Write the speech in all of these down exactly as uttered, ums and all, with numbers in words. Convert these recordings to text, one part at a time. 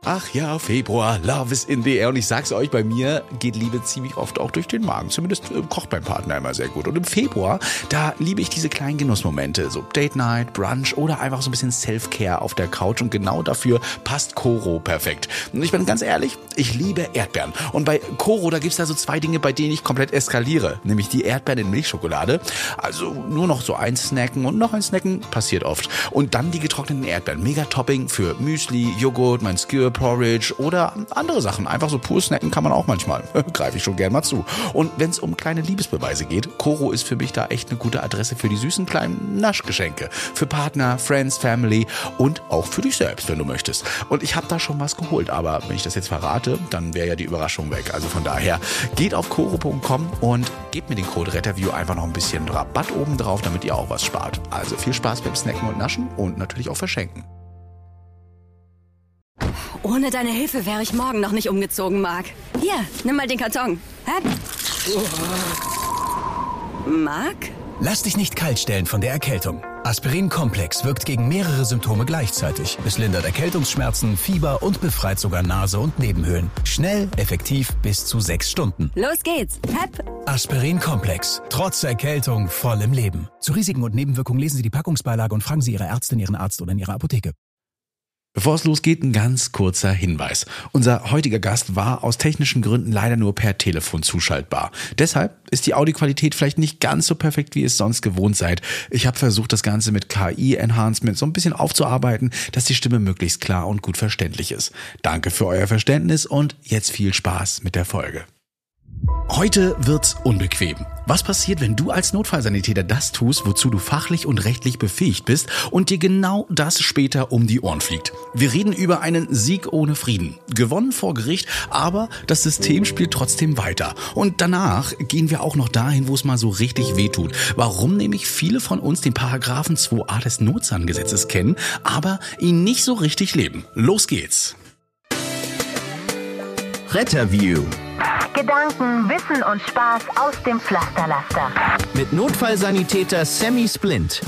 Ach ja, Februar, Love is in the air. Und ich sag's euch, bei mir geht Liebe ziemlich oft auch durch den Magen. Zumindest äh, kocht mein Partner immer sehr gut. Und im Februar, da liebe ich diese kleinen Genussmomente. So Date Night, Brunch oder einfach so ein bisschen Self-Care auf der Couch. Und genau dafür passt Koro perfekt. Und ich bin ganz ehrlich, ich liebe Erdbeeren. Und bei Koro, da gibt's da so zwei Dinge, bei denen ich komplett eskaliere. Nämlich die Erdbeeren in Milchschokolade. Also nur noch so ein Snacken und noch ein Snacken, passiert oft. Und dann die getrockneten Erdbeeren. Mega Topping für Müsli, Joghurt, mein Skyr Porridge oder andere Sachen. Einfach so pur snacken kann man auch manchmal. Greife ich schon gern mal zu. Und wenn es um kleine Liebesbeweise geht, Koro ist für mich da echt eine gute Adresse für die süßen kleinen Naschgeschenke. Für Partner, Friends, Family und auch für dich selbst, wenn du möchtest. Und ich habe da schon was geholt, aber wenn ich das jetzt verrate, dann wäre ja die Überraschung weg. Also von daher, geht auf koro punkt com und gebt mir den Code RetterView einfach noch ein bisschen Rabatt oben drauf, damit ihr auch was spart. Also viel Spaß beim Snacken und Naschen und natürlich auch verschenken. Ohne deine Hilfe wäre ich morgen noch nicht umgezogen, Marc. Hier, nimm mal den Karton. Hä? Marc? Lass dich nicht kalt stellen von der Erkältung. Aspirin Komplex wirkt gegen mehrere Symptome gleichzeitig. Es lindert Erkältungsschmerzen, Fieber und befreit sogar Nase und Nebenhöhlen. Schnell, effektiv, bis zu sechs Stunden. Los geht's. Hep. Aspirin Komplex. Trotz Erkältung voll im Leben. Zu Risiken und Nebenwirkungen lesen Sie die Packungsbeilage und fragen Sie Ihre Ärztin, Ihren Arzt oder in Ihrer Apotheke. Bevor es losgeht, ein ganz kurzer Hinweis. Unser heutiger Gast war aus technischen Gründen leider nur per Telefon zuschaltbar. Deshalb ist die Audioqualität vielleicht nicht ganz so perfekt, wie ihr es sonst gewohnt seid. Ich habe versucht, das Ganze mit K I-Enhancement so ein bisschen aufzuarbeiten, dass die Stimme möglichst klar und gut verständlich ist. Danke für euer Verständnis und jetzt viel Spaß mit der Folge. Heute wird's unbequem. Was passiert, wenn du als Notfallsanitäter das tust, wozu du fachlich und rechtlich befähigt bist und dir genau das später um die Ohren fliegt? Wir reden über einen Sieg ohne Frieden. Gewonnen vor Gericht, aber das System spielt trotzdem weiter. Und danach gehen wir auch noch dahin, wo es mal so richtig wehtut. Warum nämlich viele von uns den Paragraphen zwei a des Notsan-Gesetzes kennen, aber ihn nicht so richtig leben. Los geht's! RetterView. Gedanken, Wissen und Spaß aus dem Pflasterlaster. Mit Notfallsanitäter Sammy Splint.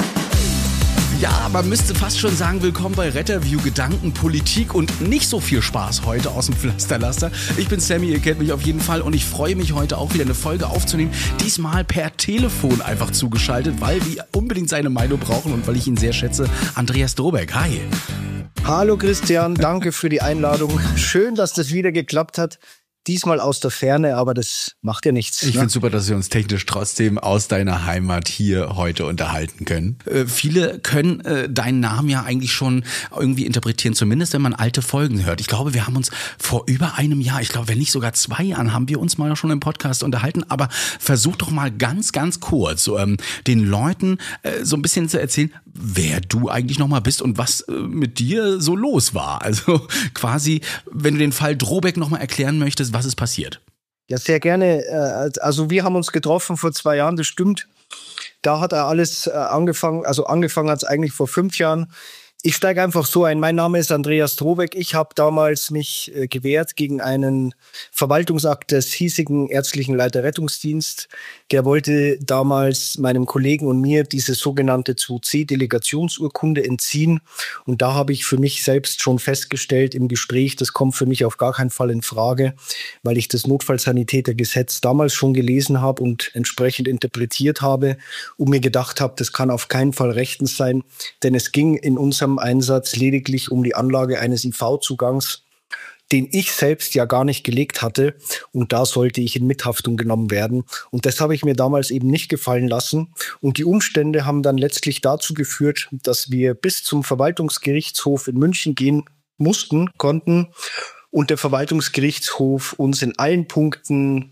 Ja, man müsste fast schon sagen, willkommen bei RetterView, Gedanken, Politik und nicht so viel Spaß heute aus dem Pflasterlaster. Ich bin Sammy, ihr kennt mich auf jeden Fall und ich freue mich heute auch wieder eine Folge aufzunehmen. Diesmal per Telefon einfach zugeschaltet, weil wir unbedingt seine Meinung brauchen und weil ich ihn sehr schätze. Andreas Drobeck, hi. Hallo Christian, danke für die Einladung. Schön, dass das wieder geklappt hat. Diesmal aus der Ferne, aber das macht ja nichts. Ich ne? finde super, dass wir uns technisch trotzdem aus deiner Heimat hier heute unterhalten können. Äh, viele können äh, deinen Namen ja eigentlich schon irgendwie interpretieren, zumindest wenn man alte Folgen hört. Ich glaube, wir haben uns vor über einem Jahr, ich glaube, wenn nicht sogar zwei Jahren, haben wir uns mal schon im Podcast unterhalten. Aber versuch doch mal ganz, ganz kurz so, ähm, den Leuten äh, so ein bisschen zu erzählen, wer du eigentlich nochmal bist und was äh, mit dir so los war. Also quasi, wenn du den Fall Drobeck nochmal erklären möchtest, was ist passiert? Ja, sehr gerne. Also wir haben uns getroffen vor zwei Jahren, das stimmt. Da hat er alles angefangen, also angefangen hat es eigentlich vor fünf Jahren. Ich steige einfach so ein. Mein Name ist Andreas Drobeck. Ich habe damals mich äh, gewehrt gegen einen Verwaltungsakt des hiesigen ärztlichen Leiter Rettungsdienst. Der wollte damals meinem Kollegen und mir diese sogenannte zwei c Delegationsurkunde entziehen. Und da habe ich für mich selbst schon festgestellt im Gespräch, das kommt für mich auf gar keinen Fall in Frage, weil ich das Notfallsanitätergesetz damals schon gelesen habe und entsprechend interpretiert habe und mir gedacht habe, das kann auf keinen Fall rechtens sein, denn es ging in unserem Einsatz lediglich um die Anlage eines I V-Zugangs, den ich selbst ja gar nicht gelegt hatte. Und da sollte ich in Mithaftung genommen werden. Und das habe ich mir damals eben nicht gefallen lassen. Und die Umstände haben dann letztlich dazu geführt, dass wir bis zum Verwaltungsgerichtshof in München gehen mussten, konnten. Und der Verwaltungsgerichtshof uns in allen Punkten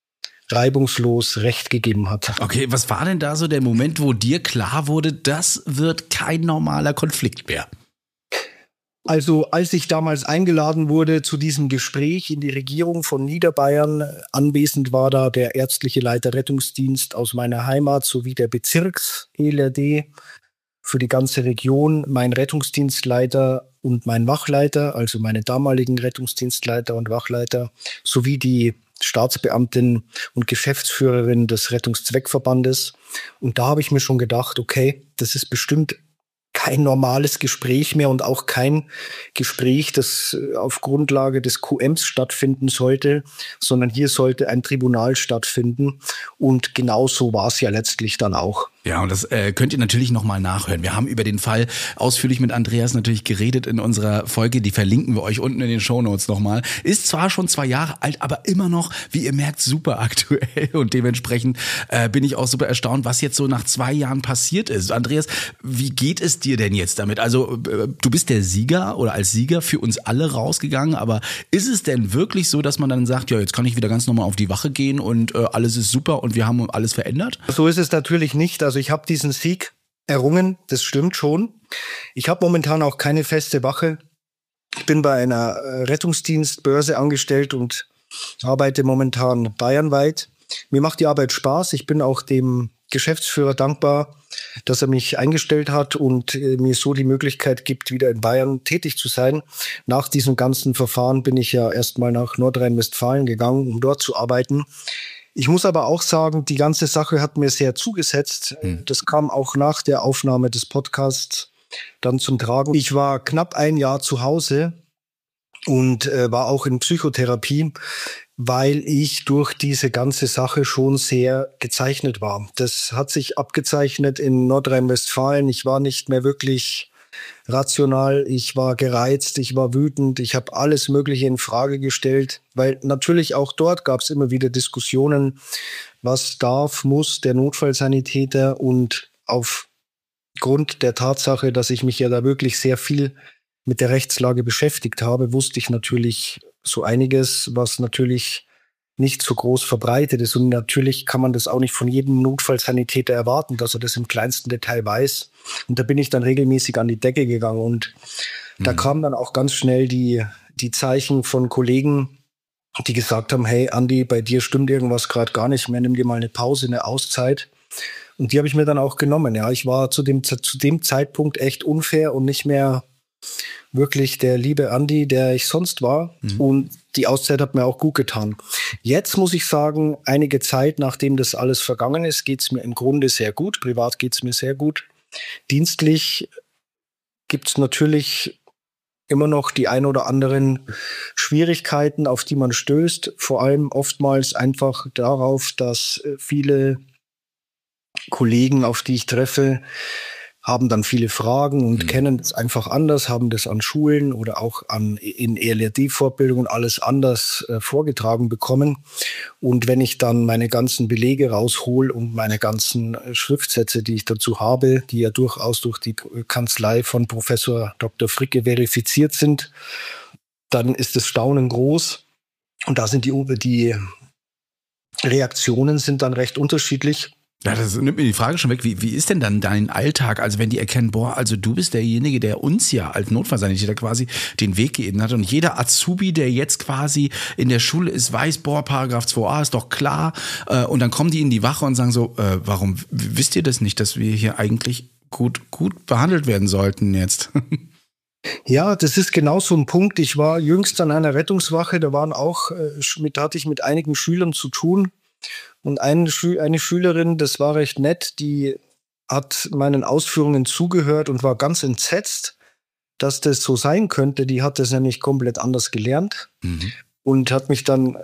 reibungslos Recht gegeben hat. Okay, was war denn da so der Moment, wo dir klar wurde, das wird kein normaler Konflikt mehr? Also als ich damals eingeladen wurde zu diesem Gespräch in die Regierung von Niederbayern, anwesend war da der ärztliche Leiter Rettungsdienst aus meiner Heimat sowie der Bezirks-E L R D für die ganze Region, mein Rettungsdienstleiter und mein Wachleiter, also meine damaligen Rettungsdienstleiter und Wachleiter, sowie die Staatsbeamtin und Geschäftsführerin des Rettungszweckverbandes. Und da habe ich mir schon gedacht, okay, das ist bestimmt kein normales Gespräch mehr und auch kein Gespräch, das auf Grundlage des Q Ms stattfinden sollte, sondern hier sollte ein Tribunal stattfinden. Und genau so war es ja letztlich dann auch. Ja, und das äh, könnt ihr natürlich nochmal nachhören. Wir haben über den Fall ausführlich mit Andreas natürlich geredet in unserer Folge. Die verlinken wir euch unten in den Shownotes nochmal. Ist zwar schon zwei Jahre alt, aber immer noch, wie ihr merkt, super aktuell. Und dementsprechend äh, bin ich auch super erstaunt, was jetzt so nach zwei Jahren passiert ist. Andreas, wie geht es dir denn jetzt damit? Also äh, du bist der Sieger oder als Sieger für uns alle rausgegangen. Aber ist es denn wirklich so, dass man dann sagt, ja, jetzt kann ich wieder ganz normal auf die Wache gehen und äh, alles ist super und wir haben alles verändert? So ist es natürlich nicht. Also ich habe diesen Sieg errungen, das stimmt schon. Ich habe momentan auch keine feste Wache. Ich bin bei einer Rettungsdienstbörse angestellt und arbeite momentan bayernweit. Mir macht die Arbeit Spaß. Ich bin auch dem Geschäftsführer dankbar, dass er mich eingestellt hat und mir so die Möglichkeit gibt, wieder in Bayern tätig zu sein. Nach diesem ganzen Verfahren bin ich ja erstmal nach Nordrhein-Westfalen gegangen, um dort zu arbeiten. Ich muss aber auch sagen, die ganze Sache hat mir sehr zugesetzt. Hm. Das kam auch nach der Aufnahme des Podcasts dann zum Tragen. Ich war knapp ein Jahr zu Hause und äh, war auch in Psychotherapie, weil ich durch diese ganze Sache schon sehr gezeichnet war. Das hat sich abgezeichnet in Nordrhein-Westfalen. Ich war nicht mehr wirklich rational, ich war gereizt, ich war wütend, ich habe alles Mögliche in Frage gestellt, weil natürlich auch dort gab es immer wieder Diskussionen, was darf, muss der Notfallsanitäter, und aufgrund der Tatsache, dass ich mich ja da wirklich sehr viel mit der Rechtslage beschäftigt habe, wusste ich natürlich so einiges, was natürlich nicht so groß verbreitet ist. Und natürlich kann man das auch nicht von jedem Notfallsanitäter erwarten, dass er das im kleinsten Detail weiß. Und da bin ich dann regelmäßig an die Decke gegangen. Und mhm. da kamen dann auch ganz schnell die, die Zeichen von Kollegen, die gesagt haben, hey Andi, bei dir stimmt irgendwas gerade gar nicht mehr, nimm dir mal eine Pause, eine Auszeit. Und die habe ich mir dann auch genommen. Ja, ich war zu dem, zu dem Zeitpunkt echt unfair und nicht mehr wirklich der liebe Andi, der ich sonst war. Mhm. Und die Auszeit hat mir auch gut getan. Jetzt muss ich sagen, einige Zeit, nachdem das alles vergangen ist, geht es mir im Grunde sehr gut. Privat geht es mir sehr gut. Dienstlich gibt es natürlich immer noch die ein oder anderen Schwierigkeiten, auf die man stößt. Vor allem oftmals einfach darauf, dass viele Kollegen, auf die ich treffe, haben dann viele Fragen und mhm. kennen das einfach anders, haben das an Schulen oder auch an, in E L R D-Fortbildungen alles anders äh, vorgetragen bekommen. Und wenn ich dann meine ganzen Belege raushol und meine ganzen äh, Schriftsätze, die ich dazu habe, die ja durchaus durch die Kanzlei von Professor Doktor Fricke verifiziert sind, dann ist das Staunen groß. Und da sind die, die Reaktionen sind dann recht unterschiedlich. Ja, das nimmt mir die Frage schon weg. Wie, wie ist denn dann dein Alltag? Also wenn die erkennen, boah, also du bist derjenige, der uns ja als Notfallsanitäter quasi den Weg geebnet hat. Und jeder Azubi, der jetzt quasi in der Schule ist, weiß, boah, Paragraph zwei a ist doch klar. Und dann kommen die in die Wache und sagen so, äh, warum wisst ihr das nicht, dass wir hier eigentlich gut, gut behandelt werden sollten jetzt? Ja, das ist genau so ein Punkt. Ich war jüngst an einer Rettungswache, da waren auch, mit, da hatte ich mit einigen Schülern zu tun. Und eine, Schü- eine Schülerin, das war recht nett, die hat meinen Ausführungen zugehört und war ganz entsetzt, dass das so sein könnte. Die hat das nämlich komplett anders gelernt mhm. und hat mich dann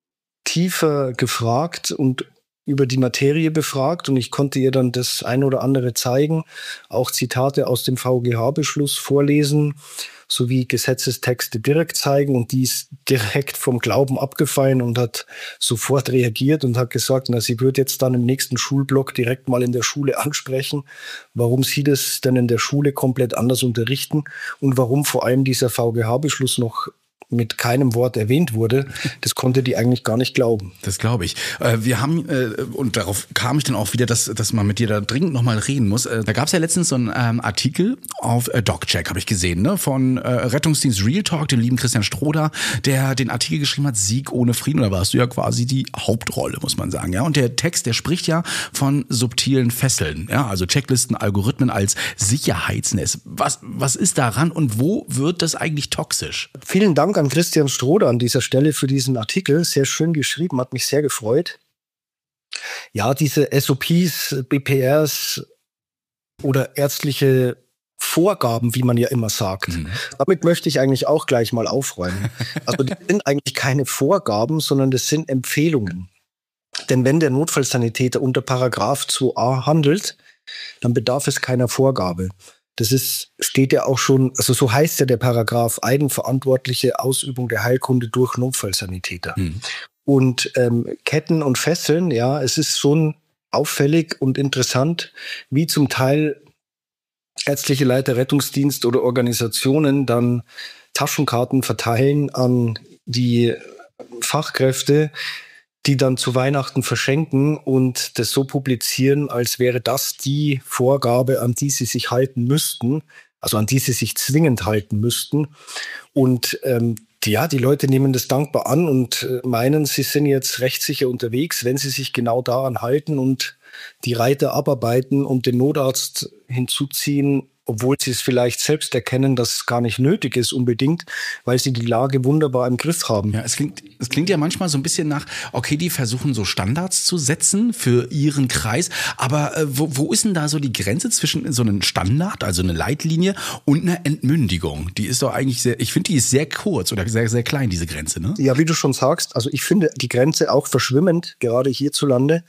tiefer gefragt und über die Materie befragt. Und ich konnte ihr dann das ein oder andere zeigen, auch Zitate aus dem V G H-Beschluss vorlesen, sowie Gesetzestexte direkt zeigen, und die ist direkt vom Glauben abgefallen und hat sofort reagiert und hat gesagt, na, sie wird jetzt dann im nächsten Schulblock direkt mal in der Schule ansprechen, warum sie das denn in der Schule komplett anders unterrichten und warum vor allem dieser V G H-Beschluss noch mit keinem Wort erwähnt wurde. Das konnte die eigentlich gar nicht glauben. Das glaube ich. Wir haben, und darauf kam ich dann auch wieder, dass, dass man mit dir da dringend nochmal reden muss. Da gab es ja letztens so einen ähm, Artikel auf äh, DocCheck, habe ich gesehen, ne? Von äh, Rettungsdienst Real Talk, dem lieben Christian Stroder, der den Artikel geschrieben hat, Sieg ohne Frieden. Da warst du ja quasi die Hauptrolle, muss man sagen. Ja, und der Text, der spricht ja von subtilen Fesseln. Ja, also Checklisten, Algorithmen als Sicherheitsnetz. Was, was ist daran und wo wird das eigentlich toxisch? Vielen Dank an Christian Stroder an dieser Stelle für diesen Artikel. Sehr schön geschrieben, hat mich sehr gefreut. Ja, diese S O Ps, B P Rs oder ärztliche Vorgaben, wie man ja immer sagt. Mhm. Damit möchte ich eigentlich auch gleich mal aufräumen. Also das sind eigentlich keine Vorgaben, sondern das sind Empfehlungen. Denn wenn der Notfallsanitäter unter Paragraph zwei a handelt, dann bedarf es keiner Vorgabe. Das ist, steht ja auch schon, also so heißt ja der Paragraph, eigenverantwortliche Ausübung der Heilkunde durch Notfallsanitäter. Mhm. Und ähm, Ketten und Fesseln, ja, es ist schon auffällig und interessant, wie zum Teil ärztliche Leiter, Rettungsdienst oder Organisationen dann Taschenkarten verteilen an die Fachkräfte, die dann zu Weihnachten verschenken und das so publizieren, als wäre das die Vorgabe, an die sie sich halten müssten, also an die sie sich zwingend halten müssten. Und ähm, die, ja, die Leute nehmen das dankbar an und äh, meinen, sie sind jetzt rechtssicher unterwegs, wenn sie sich genau daran halten und die Reiter abarbeiten und den Notarzt hinzuziehen, obwohl sie es vielleicht selbst erkennen, dass es gar nicht nötig ist unbedingt, weil sie die Lage wunderbar im Griff haben. Ja, es klingt, es klingt ja manchmal so ein bisschen nach, okay, die versuchen so Standards zu setzen für ihren Kreis, aber äh, wo, wo ist denn da so die Grenze zwischen so einem Standard, also eine Leitlinie und einer Entmündigung? Die ist doch eigentlich sehr, ich finde, die ist sehr kurz oder sehr, sehr klein, diese Grenze, ne? Ja, wie du schon sagst, also ich finde die Grenze auch verschwimmend, gerade hierzulande.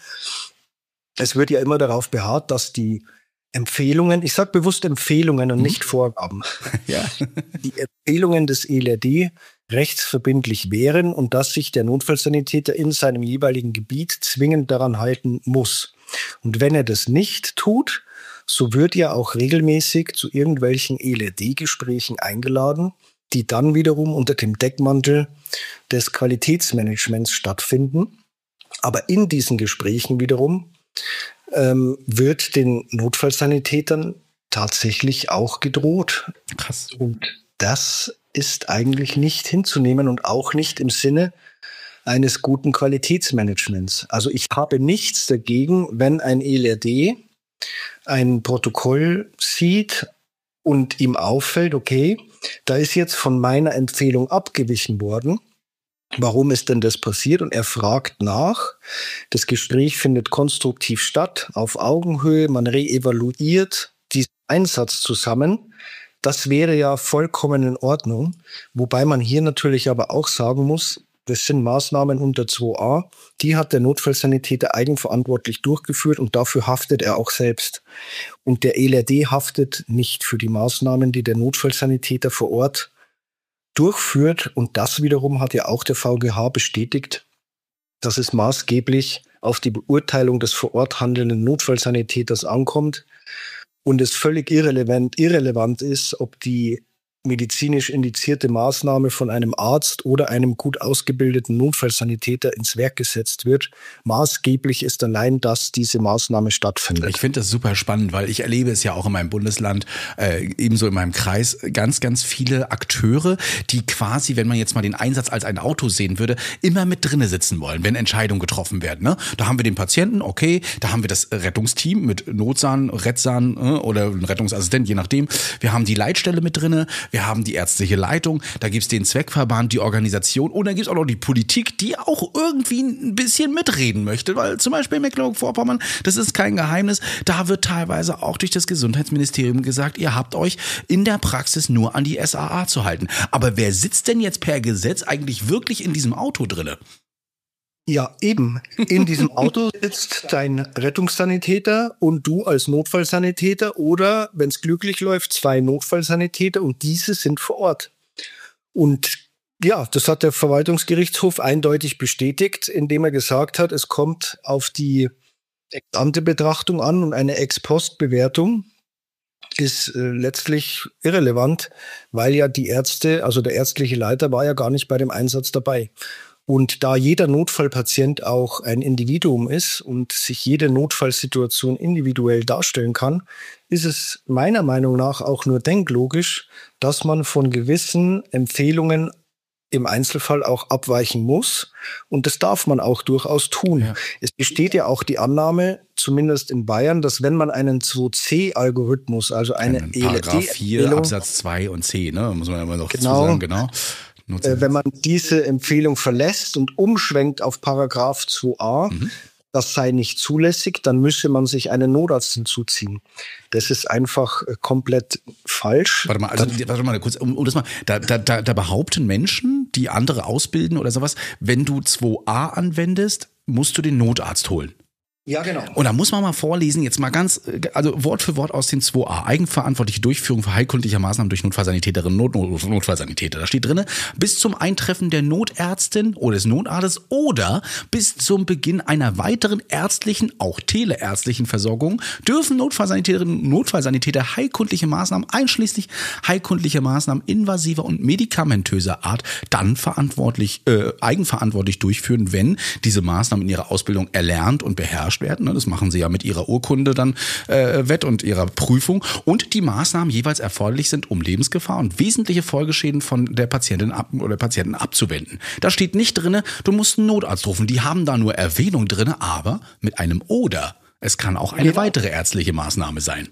Es wird ja immer darauf beharrt, dass die Empfehlungen, ich sage bewusst Empfehlungen und mhm. nicht Vorgaben, ja. die Empfehlungen des E L R D rechtsverbindlich wären und dass sich der Notfallsanitäter in seinem jeweiligen Gebiet zwingend daran halten muss. Und wenn er das nicht tut, so wird er auch regelmäßig zu irgendwelchen E L R D-Gesprächen eingeladen, die dann wiederum unter dem Deckmantel des Qualitätsmanagements stattfinden. Aber in diesen Gesprächen wiederum ähm, wird den Notfallsanitätern tatsächlich auch gedroht. Krass. Und das ist eigentlich nicht hinzunehmen und auch nicht im Sinne eines guten Qualitätsmanagements. Also ich habe nichts dagegen, wenn ein E L R D ein Protokoll sieht und ihm auffällt, okay, da ist jetzt von meiner Empfehlung abgewichen worden. Warum ist denn das passiert? Und er fragt nach. Das Gespräch findet konstruktiv statt, auf Augenhöhe. Man reevaluiert diesen Einsatz zusammen. Das wäre ja vollkommen in Ordnung. Wobei man hier natürlich aber auch sagen muss, das sind Maßnahmen unter zwei a. Die hat der Notfallsanitäter eigenverantwortlich durchgeführt und dafür haftet er auch selbst. Und der E L R D haftet nicht für die Maßnahmen, die der Notfallsanitäter vor Ort durchführt. Und das wiederum hat ja auch der V G H bestätigt, dass es maßgeblich auf die Beurteilung des vor Ort handelnden Notfallsanitäters ankommt und es völlig irrelevant, irrelevant ist, ob die medizinisch indizierte Maßnahme von einem Arzt oder einem gut ausgebildeten Notfallsanitäter ins Werk gesetzt wird. Maßgeblich ist allein, dass diese Maßnahme stattfindet. Ich finde das super spannend, weil ich erlebe es ja auch in meinem Bundesland, äh, ebenso in meinem Kreis, ganz, ganz viele Akteure, die quasi, wenn man jetzt mal den Einsatz als ein Auto sehen würde, immer mit drinne sitzen wollen, wenn Entscheidungen getroffen werden. Ne? Da haben wir den Patienten, okay, da haben wir das Rettungsteam mit Notsahn, Rettsahn äh, oder ein Rettungsassistent, je nachdem. Wir haben die Leitstelle mit drinne. Wir haben die ärztliche Leitung, da gibt's den Zweckverband, die Organisation und dann gibt's auch noch die Politik, die auch irgendwie ein bisschen mitreden möchte, weil zum Beispiel in Mecklenburg-Vorpommern, das ist kein Geheimnis, da wird teilweise auch durch das Gesundheitsministerium gesagt, ihr habt euch in der Praxis nur an die S A A zu halten. Aber wer sitzt denn jetzt per Gesetz eigentlich wirklich in diesem Auto drinne? Ja, eben. In diesem Auto sitzt dein Rettungssanitäter und du als Notfallsanitäter oder, wenn es glücklich läuft, zwei Notfallsanitäter und diese sind vor Ort. Und ja, das hat der Verwaltungsgerichtshof eindeutig bestätigt, indem er gesagt hat, es kommt auf die Ex-ante-Betrachtung an und eine Ex-post-Bewertung ist äh, letztlich irrelevant, weil ja die Ärzte, also der ärztliche Leiter war ja gar nicht bei dem Einsatz dabei. Und da jeder Notfallpatient auch ein Individuum ist und sich jede Notfallsituation individuell darstellen kann, ist es meiner Meinung nach auch nur denklogisch, dass man von gewissen Empfehlungen im Einzelfall auch abweichen muss. Und das darf man auch durchaus tun. Ja. Es besteht ja auch die Annahme, zumindest in Bayern, dass wenn man einen zwei c Algorithmus, also eine E L R D Paragraph vier Absatz zwei und C, ne, muss man immer noch genau, dazu sagen, genau. Äh, wenn man diese Empfehlung verlässt und umschwenkt auf Paragraph zwei a, mhm. das sei nicht zulässig, dann müsse man sich einen Notarzt hinzuziehen. Das ist einfach äh, komplett falsch. Warte mal, also warte mal kurz, um, um das mal, da, da, da, da behaupten Menschen, die andere ausbilden oder sowas, wenn du zwei a anwendest, musst du den Notarzt holen. Ja, genau. Und da muss man mal vorlesen, jetzt mal ganz, also Wort für Wort aus den zwei a. Eigenverantwortliche Durchführung für heilkundlicher Maßnahmen durch Notfallsanitäterinnen und Not, Notfallsanitäter. Da steht drin, bis zum Eintreffen der Notärztin oder des Notarztes oder bis zum Beginn einer weiteren ärztlichen, auch teleärztlichen Versorgung dürfen Notfallsanitäterinnen und Notfallsanitäter heilkundliche Maßnahmen einschließlich heilkundlicher Maßnahmen invasiver und medikamentöser Art dann verantwortlich, äh, eigenverantwortlich durchführen, wenn diese Maßnahmen in ihrer Ausbildung erlernt und beherrscht werden. Das machen sie ja mit ihrer Urkunde dann äh, wett und ihrer Prüfung. Und die Maßnahmen jeweils erforderlich sind, um Lebensgefahr und wesentliche Folgeschäden von der Patientin ab, oder Patienten abzuwenden. Da steht nicht drinne, du musst einen Notarzt rufen. Die haben da nur Erwähnung drinne, aber mit einem Oder. Es kann auch eine genau. weitere ärztliche Maßnahme sein.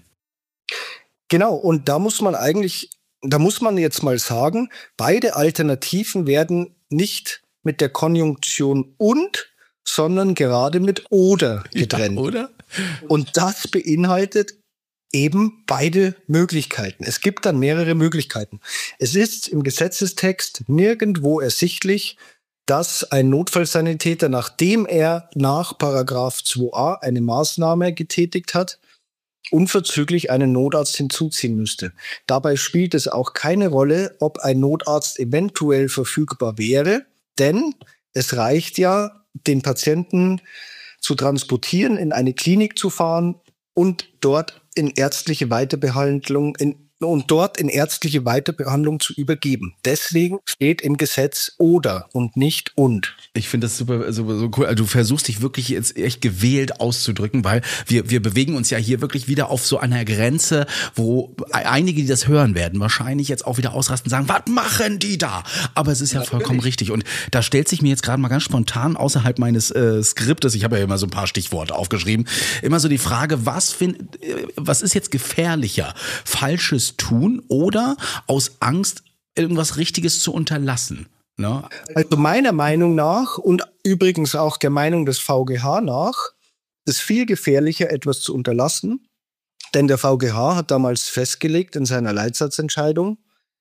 Genau, und da muss man eigentlich, da muss man jetzt mal sagen, beide Alternativen werden nicht mit der Konjunktion und sondern gerade mit oder getrennt. Ja, oder? Und das beinhaltet eben beide Möglichkeiten. Es gibt dann mehrere Möglichkeiten. Es ist im Gesetzestext nirgendwo ersichtlich, dass ein Notfallsanitäter, nachdem er nach Paragraph zwei a eine Maßnahme getätigt hat, unverzüglich einen Notarzt hinzuziehen müsste. Dabei spielt es auch keine Rolle, ob ein Notarzt eventuell verfügbar wäre, denn es reicht ja, den Patienten zu transportieren, in eine Klinik zu fahren und dort in ärztliche Weiterbehandlung in, und dort in ärztliche Weiterbehandlung zu übergeben. Deswegen steht im Gesetz oder und nicht und. Ich finde das super, super, so cool. Also du versuchst dich wirklich jetzt echt gewählt auszudrücken, weil wir, wir bewegen uns ja hier wirklich wieder auf so einer Grenze, wo einige, die das hören werden, wahrscheinlich jetzt auch wieder ausrasten und sagen, was machen die da? Aber es ist ja Natürlich. vollkommen richtig. Und da stellt sich mir jetzt gerade mal ganz spontan außerhalb meines äh, Skriptes, ich habe ja immer so ein paar Stichworte aufgeschrieben, immer so die Frage, was, find, was ist jetzt gefährlicher? Falsches tun oder aus Angst irgendwas Richtiges zu unterlassen? Ne? Also meiner Meinung nach und übrigens auch der Meinung des V G H nach ist viel gefährlicher, etwas zu unterlassen, denn der V G H hat damals festgelegt in seiner Leitsatzentscheidung,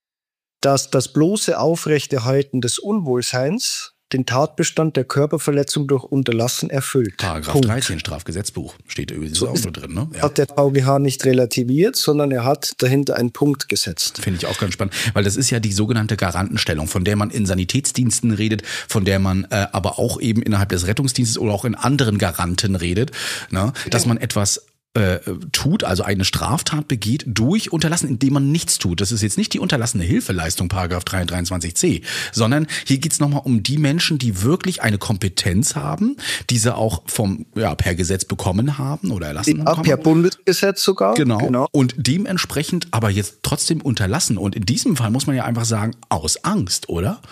dass das bloße Aufrechterhalten des Unwohlseins den Tatbestand der Körperverletzung durch Unterlassen erfüllt. Paragraph Punkt. dreizehn Strafgesetzbuch steht übrigens so auch so drin. Ne? Ja. Hat der V G H nicht relativiert, sondern er hat dahinter einen Punkt gesetzt. Finde ich auch ganz spannend, weil das ist ja die sogenannte Garantenstellung, von der man in Sanitätsdiensten redet, von der man äh, aber auch eben innerhalb des Rettungsdienstes oder auch in anderen Garanten redet, ne? Dass man etwas Äh, tut, also eine Straftat begeht durch Unterlassen, indem man nichts tut. Das ist jetzt nicht die unterlassene Hilfeleistung, Paragraph dreiunddreißig c, sondern hier geht es nochmal um die Menschen, die wirklich eine Kompetenz haben, diese auch vom ja per Gesetz bekommen haben oder erlassen ja, haben. Per Bundesgesetz sogar. Genau. genau. Und dementsprechend aber jetzt trotzdem unterlassen. Und in diesem Fall muss man ja einfach sagen, aus Angst, oder?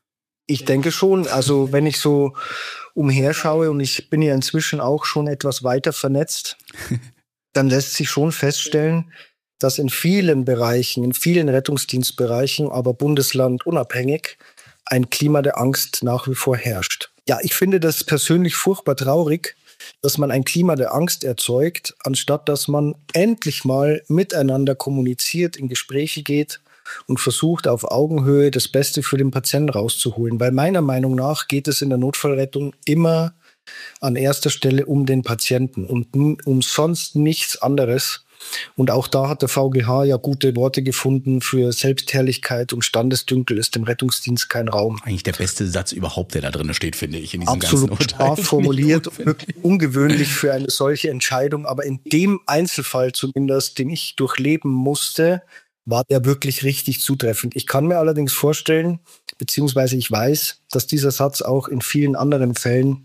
Ich denke schon. Also wenn ich so umherschaue und ich bin ja inzwischen auch schon etwas weiter vernetzt, dann lässt sich schon feststellen, dass in vielen Bereichen, in vielen Rettungsdienstbereichen, aber bundeslandunabhängig, ein Klima der Angst nach wie vor herrscht. Ja, ich finde das persönlich furchtbar traurig, dass man ein Klima der Angst erzeugt, anstatt dass man endlich mal miteinander kommuniziert, in Gespräche geht und versucht, auf Augenhöhe das Beste für den Patienten rauszuholen. Weil meiner Meinung nach geht es in der Notfallrettung immer an erster Stelle um den Patienten und um sonst nichts anderes. Und auch da hat der V G H ja gute Worte gefunden für Selbstherrlichkeit und Standesdünkel ist im Rettungsdienst kein Raum. Eigentlich der beste Satz überhaupt, der da drin steht, finde ich. In diesem Absolut ganzen scharf formuliert und wirklich ungewöhnlich für eine solche Entscheidung. Aber in dem Einzelfall zumindest, den ich durchleben musste, war der wirklich richtig zutreffend. Ich kann mir allerdings vorstellen, beziehungsweise ich weiß, dass dieser Satz auch in vielen anderen Fällen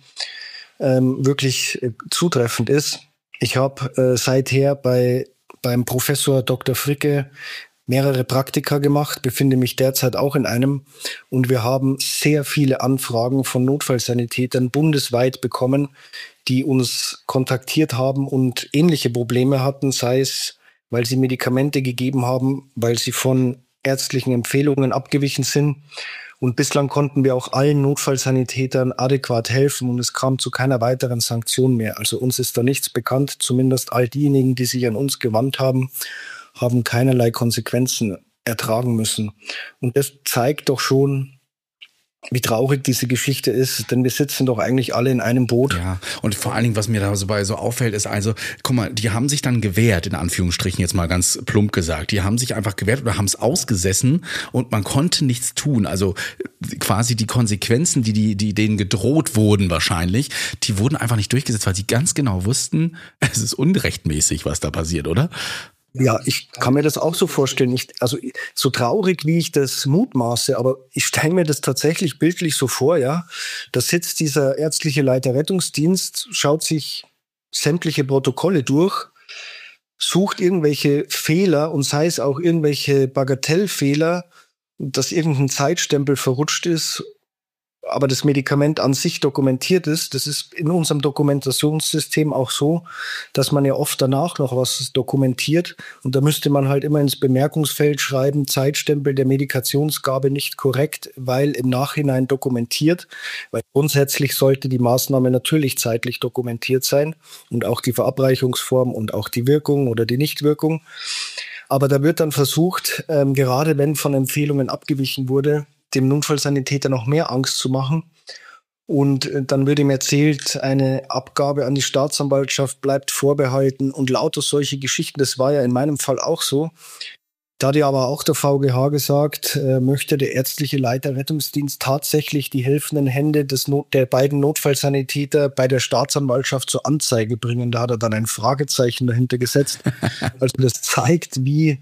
ähm, wirklich äh, zutreffend ist. Ich habe äh, seither bei beim Professor Doktor Fricke mehrere Praktika gemacht, befinde mich derzeit auch in einem und wir haben sehr viele Anfragen von Notfallsanitätern bundesweit bekommen, die uns kontaktiert haben und ähnliche Probleme hatten, sei es weil sie Medikamente gegeben haben, weil sie von ärztlichen Empfehlungen abgewichen sind Und bislang konnten wir auch allen Notfallsanitätern adäquat helfen und es kam zu keiner weiteren Sanktion mehr. Also uns ist da nichts bekannt, zumindest all diejenigen, die sich an uns gewandt haben, haben keinerlei Konsequenzen ertragen müssen. Und das zeigt doch schon, wie traurig diese Geschichte ist, denn wir sitzen doch eigentlich alle in einem Boot. Ja, und vor allen Dingen, was mir da so bei so auffällt, ist also, guck mal, die haben sich dann gewehrt, in Anführungsstrichen jetzt mal ganz plump gesagt. Die haben sich einfach gewehrt oder haben es ausgesessen und man konnte nichts tun. Also quasi die Konsequenzen, die, die, die denen gedroht wurden wahrscheinlich, die wurden einfach nicht durchgesetzt, weil sie ganz genau wussten, es ist unrechtmäßig, was da passiert, oder? Ja, ich kann mir das auch so vorstellen. Ich, also so traurig, wie ich das mutmaße, aber ich stelle mir das tatsächlich bildlich so vor, ja. Da sitzt dieser ärztliche Leiter Rettungsdienst, schaut sich sämtliche Protokolle durch, sucht irgendwelche Fehler und sei es auch irgendwelche Bagatellfehler, dass irgendein Zeitstempel verrutscht ist, aber das Medikament an sich dokumentiert ist. Das ist in unserem Dokumentationssystem auch so, dass man ja oft danach noch was dokumentiert. Und da müsste man halt immer ins Bemerkungsfeld schreiben, Zeitstempel der Medikationsgabe nicht korrekt, weil im Nachhinein dokumentiert. Weil grundsätzlich sollte die Maßnahme natürlich zeitlich dokumentiert sein und auch die Verabreichungsform und auch die Wirkung oder die Nichtwirkung. Aber da wird dann versucht, ähm, gerade wenn von Empfehlungen abgewichen wurde, dem Notfallsanitäter noch mehr Angst zu machen. Und dann wird ihm erzählt, eine Abgabe an die Staatsanwaltschaft bleibt vorbehalten und lauter solche Geschichten. Das war ja in meinem Fall auch so. Da hat ja aber auch der V G H gesagt, äh, möchte der ärztliche Leiter Rettungsdienst tatsächlich die helfenden Hände des Not- der beiden Notfallsanitäter bei der Staatsanwaltschaft zur Anzeige bringen. Da hat er dann ein Fragezeichen dahinter gesetzt. Also das zeigt, wie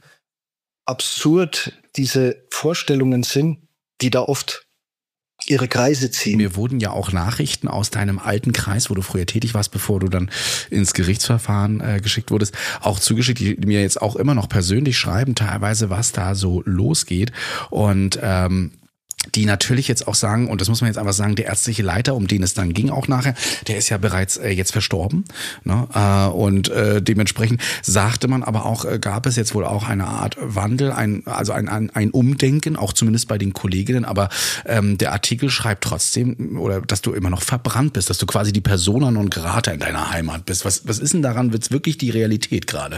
absurd diese Vorstellungen sind, die da oft ihre Kreise ziehen. Mir wurden ja auch Nachrichten aus deinem alten Kreis, wo du früher tätig warst, bevor du dann ins Gerichtsverfahren äh, geschickt wurdest, auch zugeschickt, die mir jetzt auch immer noch persönlich schreiben, teilweise, was da so losgeht. Und ähm, die natürlich jetzt auch sagen, und das muss man jetzt einfach sagen, der ärztliche Leiter, um den es dann ging auch nachher, der ist ja bereits äh, jetzt verstorben. Ne? Äh, und äh, dementsprechend sagte man aber auch, äh, gab es jetzt wohl auch eine Art Wandel, ein, also ein, ein, ein Umdenken, auch zumindest bei den Kolleginnen. Aber ähm, der Artikel schreibt trotzdem, oder dass du immer noch verbrannt bist, dass du quasi die Persona non grata in deiner Heimat bist. Was, was ist denn daran, wird's wirklich die Realität gerade?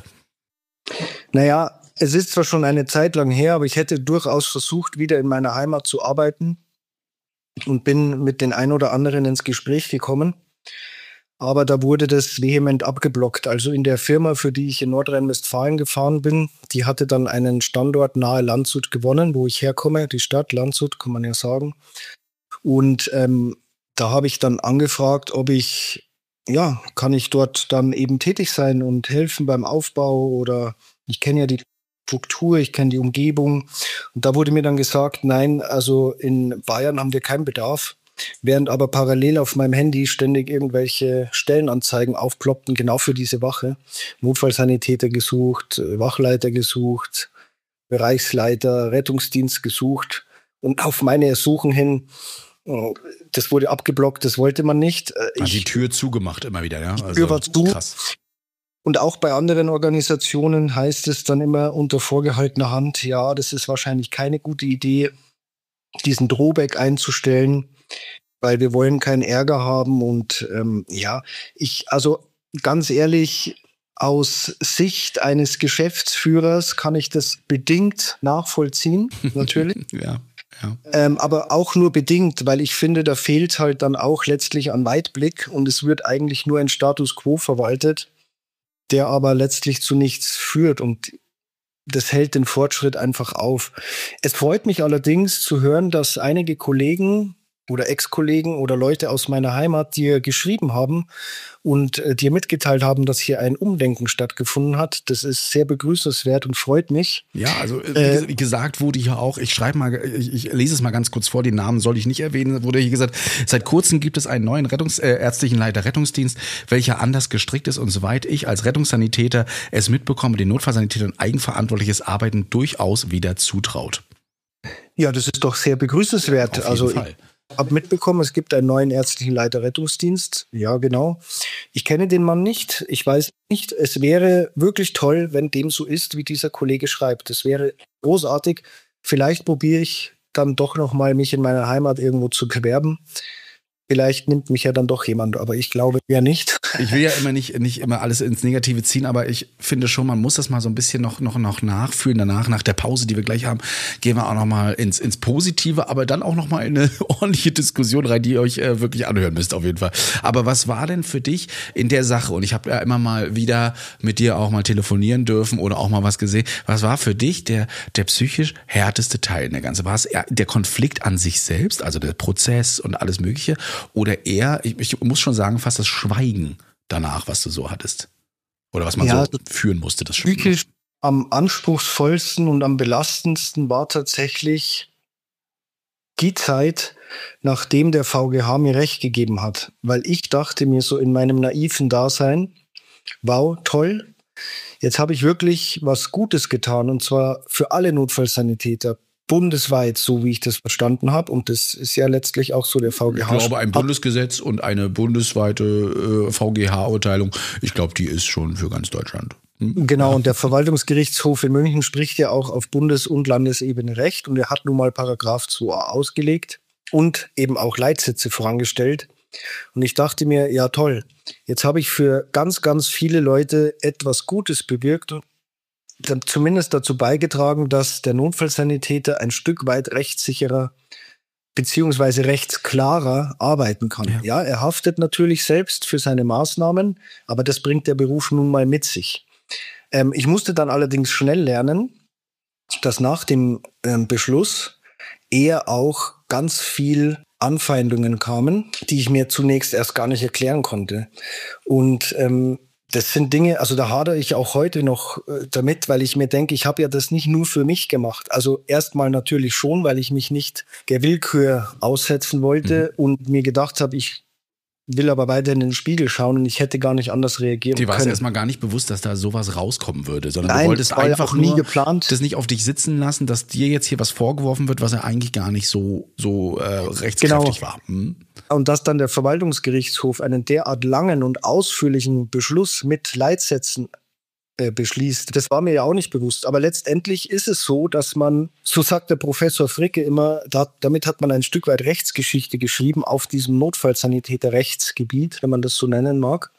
Naja, es ist zwar schon eine Zeit lang her, aber ich hätte durchaus versucht, wieder in meiner Heimat zu arbeiten und bin mit den ein oder anderen ins Gespräch gekommen. Aber da wurde das vehement abgeblockt. Also in der Firma, für die ich in Nordrhein-Westfalen gefahren bin, die hatte dann einen Standort nahe Landshut gewonnen, wo ich herkomme, die Stadt Landshut, kann man ja sagen. Und ähm, da habe ich dann angefragt, ob ich, ja, kann ich dort dann eben tätig sein und helfen beim Aufbau oder ich kenne ja die Struktur, ich kenne die Umgebung. Und da wurde mir dann gesagt, nein, also in Bayern haben wir keinen Bedarf. Während aber parallel auf meinem Handy ständig irgendwelche Stellenanzeigen aufploppten, genau für diese Wache. Notfallsanitäter gesucht, Wachleiter gesucht, Bereichsleiter, Rettungsdienst gesucht. Und auf meine Ersuchen hin, das wurde abgeblockt, das wollte man nicht. Ich, also die Tür zugemacht immer wieder, ja? Also, die Tür war zu. Krass. Und auch bei anderen Organisationen heißt es dann immer unter vorgehaltener Hand, ja, das ist wahrscheinlich keine gute Idee, diesen Drawback einzustellen, weil wir wollen keinen Ärger haben. Und ähm, ja, ich, also ganz ehrlich, aus Sicht eines Geschäftsführers kann ich das bedingt nachvollziehen, natürlich. ja. Ja. Ähm, aber auch nur bedingt, weil ich finde, da fehlt halt dann auch letztlich an Weitblick und es wird eigentlich nur ein Status quo verwaltet, der aber letztlich zu nichts führt und das hält den Fortschritt einfach auf. Es freut mich allerdings zu hören, dass einige Kollegen oder Ex-Kollegen oder Leute aus meiner Heimat dir geschrieben haben und äh, dir mitgeteilt haben, dass hier ein Umdenken stattgefunden hat. Das ist sehr begrüßenswert und freut mich. Ja, also äh, wie gesagt wurde hier auch, ich schreibe mal, ich, ich lese es mal ganz kurz vor, den Namen soll ich nicht erwähnen, wurde hier gesagt, seit kurzem gibt es einen neuen Rettungs, äh, ärztlichen Leiter Rettungsdienst, welcher anders gestrickt ist und soweit ich als Rettungssanitäter es mitbekomme, den Notfallsanitätern eigenverantwortliches Arbeiten durchaus wieder zutraut. Ja, das ist doch sehr begrüßenswert. Auf jeden also Fall. Ich habe mitbekommen, es gibt einen neuen ärztlichen Leiter Rettungsdienst. Ja, genau. Ich kenne den Mann nicht. Ich weiß nicht. Es wäre wirklich toll, wenn dem so ist, wie dieser Kollege schreibt. Das wäre großartig. Vielleicht probiere ich dann doch noch mal mich in meiner Heimat irgendwo zu bewerben. Vielleicht nimmt mich ja dann doch jemand, aber ich glaube ja nicht. Ich will ja immer nicht, nicht immer alles ins Negative ziehen, aber ich finde schon, man muss das mal so ein bisschen noch, noch, noch nachfühlen. Danach, nach der Pause, die wir gleich haben, gehen wir auch noch mal ins, ins Positive, aber dann auch noch mal in eine ordentliche Diskussion rein, die ihr euch äh, wirklich anhören müsst auf jeden Fall. Aber was war denn für dich in der Sache? Und ich habe ja immer mal wieder mit dir auch mal telefonieren dürfen oder auch mal was gesehen. Was war für dich der, der psychisch härteste Teil in der ganzen? War es eher der Konflikt an sich selbst, also der Prozess und alles Mögliche? Oder eher, ich, ich muss schon sagen, fast das Schweigen danach, was du so hattest? Oder was man ja, so führen musste. Das psychisch am anspruchsvollsten und am belastendsten war tatsächlich die Zeit, nachdem der V G H mir Recht gegeben hat. Weil ich dachte mir so in meinem naiven Dasein, wow, toll, jetzt habe ich wirklich was Gutes getan. Und zwar für alle Notfallsanitäter. Bundesweit, so wie ich das verstanden habe. Und das ist ja letztlich auch so der V G H. Ich glaube, ein Bundesgesetz und eine bundesweite äh, V G H-Urteilung, ich glaube, die ist schon für ganz Deutschland. Hm? Genau, und der Verwaltungsgerichtshof in München spricht ja auch auf Bundes- und Landesebene Recht. Und er hat nun mal Paragraph zwei a ausgelegt und eben auch Leitsätze vorangestellt. Und ich dachte mir, ja toll, jetzt habe ich für ganz, ganz viele Leute etwas Gutes bewirkt und dann zumindest dazu beigetragen, dass der Notfallsanitäter ein Stück weit rechtssicherer beziehungsweise rechtsklarer arbeiten kann. Ja. ja, er haftet natürlich selbst für seine Maßnahmen, aber das bringt der Beruf nun mal mit sich. Ähm, ich musste dann allerdings schnell lernen, dass nach dem ähm, Beschluss eher auch ganz viel Anfeindungen kamen, die ich mir zunächst erst gar nicht erklären konnte. Und ähm, das sind Dinge, also da hadere ich auch heute noch äh, damit, weil ich mir denke, ich habe ja das nicht nur für mich gemacht. Also erstmal natürlich schon, weil ich mich nicht der Willkür aussetzen wollte mhm. und mir gedacht habe, ich will aber weiter in den Spiegel schauen und ich hätte gar nicht anders reagieren können. Dir war es erstmal gar nicht bewusst, dass da sowas rauskommen würde, sondern Nein, du wolltest das war einfach ja auch nie nur geplant. Das nicht auf dich sitzen lassen, dass dir jetzt hier was vorgeworfen wird, was ja eigentlich gar nicht so, so äh, rechtskräftig genau. war. Hm? Und dass dann der Verwaltungsgerichtshof einen derart langen und ausführlichen Beschluss mit Leitsätzen äh, beschließt, das war mir ja auch nicht bewusst. Aber letztendlich ist es so, dass man, so sagt der Professor Fricke immer, da, damit hat man ein Stück weit Rechtsgeschichte geschrieben auf diesem Notfallsanitäter-Rechtsgebiet, wenn man das so nennen mag.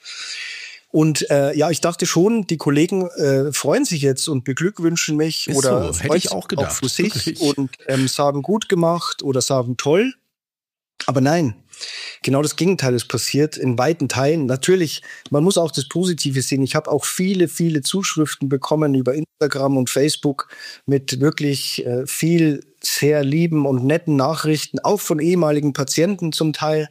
Und äh, ja, ich dachte schon, die Kollegen äh, freuen sich jetzt und beglückwünschen mich ist oder so, hätte ich auch gedacht, auch für sich wirklich. und ähm, sagen gut gemacht oder sagen toll. Aber nein, genau das Gegenteil ist passiert in weiten Teilen. Natürlich, man muss auch das Positive sehen. Ich habe auch viele, viele Zuschriften bekommen über Instagram und Facebook mit wirklich äh, viel sehr lieben und netten Nachrichten, auch von ehemaligen Patienten zum Teil.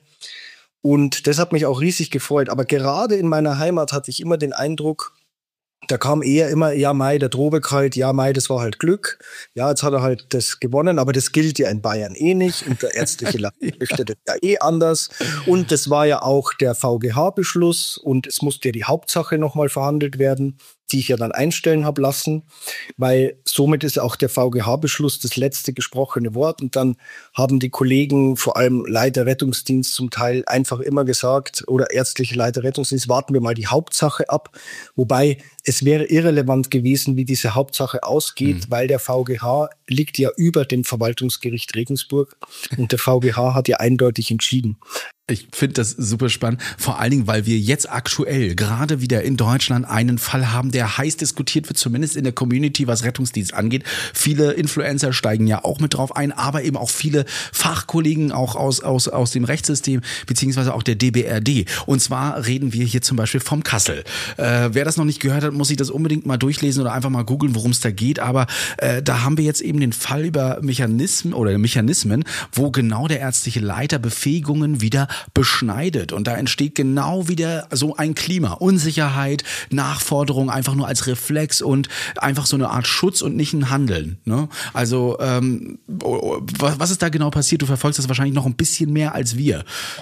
Und das hat mich auch riesig gefreut. Aber gerade in meiner Heimat hatte ich immer den Eindruck, da kam eher immer, ja Mai, der Drobekreuz, ja Mai, das war halt Glück. Ja, jetzt hat er halt das gewonnen, aber das gilt ja in Bayern eh nicht. Und der ärztliche Land möchte das ja eh anders. Und das war ja auch der V G H-Beschluss und es musste ja die Hauptsache nochmal verhandelt werden, die ich ja dann einstellen habe lassen, weil somit ist auch der V G H-Beschluss das letzte gesprochene Wort. Und dann haben die Kollegen, vor allem Leiter Rettungsdienst zum Teil, einfach immer gesagt, oder ärztliche Leiter Rettungsdienst, warten wir mal die Hauptsache ab. Wobei es wäre irrelevant gewesen, wie diese Hauptsache ausgeht, mhm. weil der V G H liegt ja über dem Verwaltungsgericht Regensburg und der V G H hat ja eindeutig entschieden. Ich finde das super spannend, vor allen Dingen, weil wir jetzt aktuell gerade wieder in Deutschland einen Fall haben, der heiß diskutiert wird, zumindest in der Community, was Rettungsdienst angeht. Viele Influencer steigen ja auch mit drauf ein, aber eben auch viele Fachkollegen auch aus, aus, aus dem Rechtssystem, beziehungsweise auch der D B R D. Und zwar reden wir hier zum Beispiel vom Kassel. Äh, wer das noch nicht gehört hat, muss sich das unbedingt mal durchlesen oder einfach mal googeln, worum es da geht. Aber äh, da haben wir jetzt eben den Fall über Mechanismen oder Mechanismen, wo genau der ärztliche Leiter Befähigungen wieder beschneidet. Und da entsteht genau wieder so ein Klima. Unsicherheit, Nachforderung einfach nur als Reflex und einfach so eine Art Schutz und nicht ein Handeln. Ne? Also ähm, was ist da genau passiert? Du verfolgst das wahrscheinlich noch ein bisschen mehr als wir.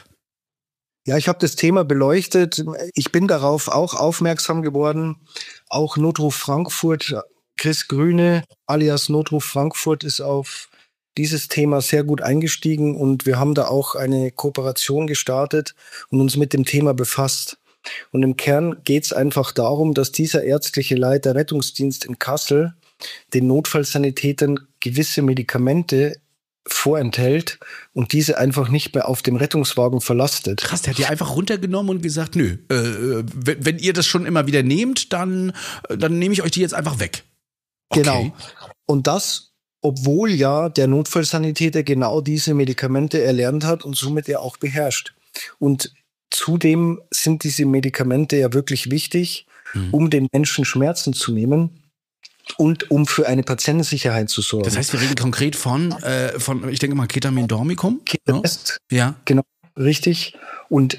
Ja, ich habe das Thema beleuchtet. Ich bin darauf auch aufmerksam geworden. Auch Notruf Frankfurt, Chris Grüne alias Notruf Frankfurt ist auf dieses Thema sehr gut eingestiegen und wir haben da auch eine Kooperation gestartet und uns mit dem Thema befasst. Und im Kern geht es einfach darum, dass dieser ärztliche Leiter Rettungsdienst in Kassel den Notfallsanitätern gewisse Medikamente vorenthält und diese einfach nicht mehr auf dem Rettungswagen verlastet. Krass, der hat die einfach runtergenommen und gesagt, nö, äh, wenn, wenn ihr das schon immer wieder nehmt, dann, dann nehme ich euch die jetzt einfach weg. Okay. Genau. Und das, obwohl ja der Notfallsanitäter genau diese Medikamente erlernt hat und somit er auch beherrscht. Und zudem sind diese Medikamente ja wirklich wichtig, mhm. um den Menschen Schmerzen zu nehmen. Und um für eine Patientensicherheit zu sorgen. Das heißt, wir reden konkret von, äh, von ich denke mal, Ketamin Dormicum? Ketanest, ja. Genau, richtig. Und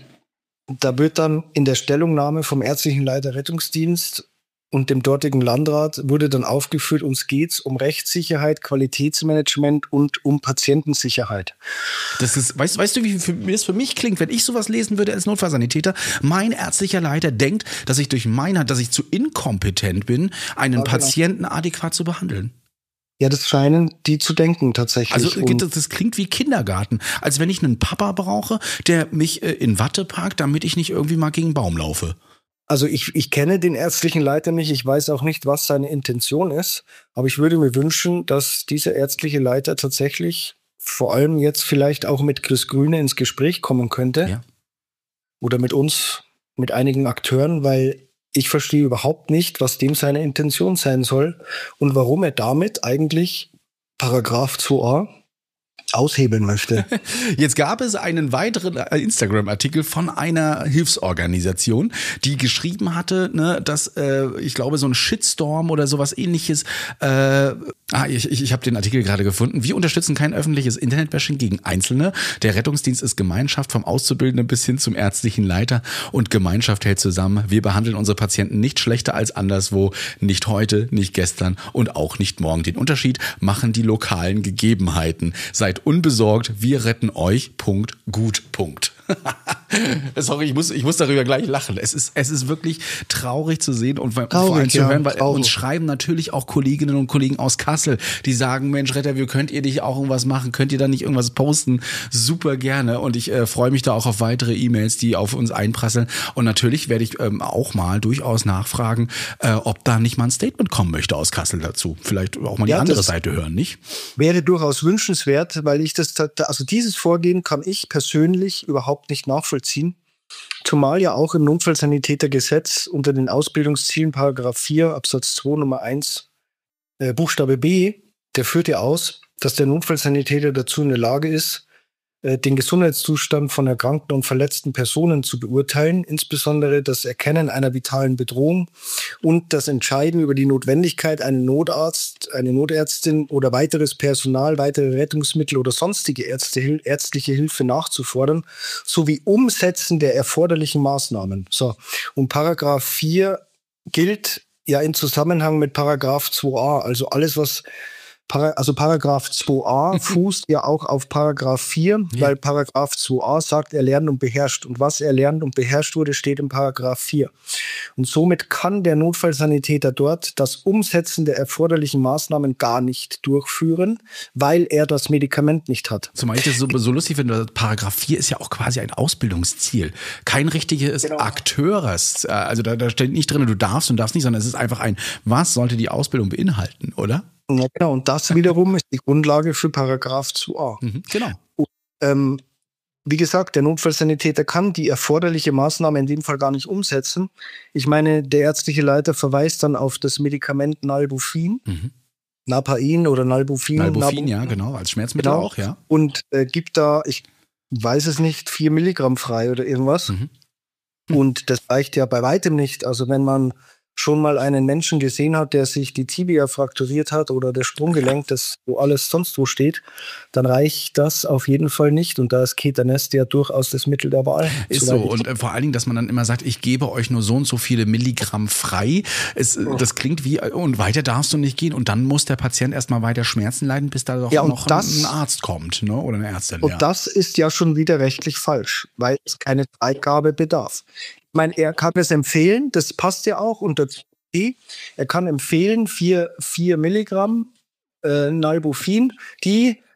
da wird dann in der Stellungnahme vom ärztlichen Leiter Rettungsdienst und dem dortigen Landrat wurde dann aufgeführt, uns geht's um Rechtssicherheit, Qualitätsmanagement und um Patientensicherheit. Das ist, weißt, weißt du, wie für, wie das für mich klingt, wenn ich sowas lesen würde als Notfallsanitäter? Mein ärztlicher Leiter denkt, dass ich durch meine, dass ich zu inkompetent bin, einen ja, genau. Patienten adäquat zu behandeln. Ja, das scheinen die zu denken tatsächlich. Also das, das klingt wie Kindergarten, als wenn ich einen Papa brauche, der mich äh, in Watte packt, damit ich nicht irgendwie mal gegen einen Baum laufe. Also ich, ich kenne den ärztlichen Leiter nicht, ich weiß auch nicht, was seine Intention ist, aber ich würde mir wünschen, dass dieser ärztliche Leiter tatsächlich vor allem jetzt vielleicht auch mit Chris Grüne ins Gespräch kommen könnte. Ja. Oder mit uns, mit einigen Akteuren, weil ich verstehe überhaupt nicht, was dem seine Intention sein soll und warum er damit eigentlich Paragraph zwei a aushebeln möchte. Jetzt gab es einen weiteren Instagram-Artikel von einer Hilfsorganisation, die geschrieben hatte, ne, dass äh, ich glaube so ein Shitstorm oder sowas ähnliches, äh, ah, ich, ich, ich habe den Artikel gerade gefunden, wir unterstützen kein öffentliches Internetbashing gegen Einzelne. Der Rettungsdienst ist Gemeinschaft vom Auszubildenden bis hin zum ärztlichen Leiter und Gemeinschaft hält zusammen. Wir behandeln unsere Patienten nicht schlechter als anderswo, nicht heute, nicht gestern und auch nicht morgen. Den Unterschied machen die lokalen Gegebenheiten. Seid unbesorgt, wir retten euch, Punkt, gut, Punkt. Sorry, ich muss, ich muss darüber gleich lachen. Es ist, es ist wirklich traurig zu sehen und traurig, vor allem zu ja, hören, weil traurig. Uns schreiben natürlich auch Kolleginnen und Kollegen aus Kassel, die sagen, Mensch, Retter, wie könnt ihr nicht auch irgendwas machen? Könnt ihr da nicht irgendwas posten? Super gerne und ich äh, freue mich da auch auf weitere E-Mails, die auf uns einprasseln und natürlich werde ich ähm, auch mal durchaus nachfragen, äh, ob da nicht mal ein Statement kommen möchte aus Kassel dazu. Vielleicht auch mal die ja, andere Seite hören, nicht? Wäre durchaus wünschenswert, weil ich das, also dieses Vorgehen kann ich persönlich überhaupt nicht nachvollziehen. Zumal ja auch im Notfallsanitätergesetz unter den Ausbildungszielen Paragraph vier Absatz zwei Nummer eins äh, Buchstabe B, der führt ja aus, dass der Notfallsanitäter dazu in der Lage ist, äh, den Gesundheitszustand von erkrankten und verletzten Personen zu beurteilen, insbesondere das Erkennen einer vitalen Bedrohung und das Entscheiden über die Notwendigkeit, einen Notarzt, eine Notärztin oder weiteres Personal, weitere Rettungsmittel oder sonstige Ärzte, ärztliche Hilfe nachzufordern, sowie Umsetzen der erforderlichen Maßnahmen. So. Und Paragraph vier gilt ja in Zusammenhang mit Paragraph zwei a, also alles, was Para, also Paragraph zwei a fußt ja auch auf Paragraph vier, ja. Weil Paragraph zwei a sagt, er lernt und beherrscht. Und was er lernt und beherrscht wurde, steht in Paragraph vier. Und somit kann der Notfallsanitäter dort das Umsetzen der erforderlichen Maßnahmen gar nicht durchführen, weil er das Medikament nicht hat. Zumal ich das so, so lustig finde, Paragraph vier ist ja auch quasi ein Ausbildungsziel. Kein richtiges genau. Akteurs. Also da, da steht nicht drin, du darfst und darfst nicht, sondern es ist einfach ein, was sollte die Ausbildung beinhalten, oder? Ja, genau, und das wiederum ist die Grundlage für Paragraph zwei a. Mhm, genau. Und, ähm, wie gesagt, der Notfallsanitäter kann die erforderliche Maßnahme in dem Fall gar nicht umsetzen. Ich meine, der ärztliche Leiter verweist dann auf das Medikament Nalbuphine, mhm. Napain oder Nalbuphine. Nalbuphine, ja, genau, als Schmerzmittel genau. auch, ja. Und äh, gibt da, ich weiß es nicht, vier Milligramm frei oder irgendwas. Mhm. Mhm. Und das reicht ja bei weitem nicht. Also wenn man schon mal einen Menschen gesehen hat, der sich die Tibia frakturiert hat oder der Sprunggelenk, das wo alles sonst wo steht, dann reicht das auf jeden Fall nicht. Und da ist Ketanest ja durchaus das Mittel der Wahl. Ist so. Und äh, vor allen Dingen, dass man dann immer sagt, ich gebe euch nur so und so viele Milligramm frei. Es, oh. Das klingt wie, und weiter darfst du nicht gehen. Und dann muss der Patient erstmal weiter Schmerzen leiden, bis da doch ja, noch das, ein Arzt kommt, ne? Oder eine Ärztin. Und ja. das ist ja schon wieder rechtlich falsch, weil es keine Freigabe bedarf. Ich meine, er kann es empfehlen, das passt ja auch unter C. Er kann empfehlen, vier, vier Milligramm äh, Nalbuphine, die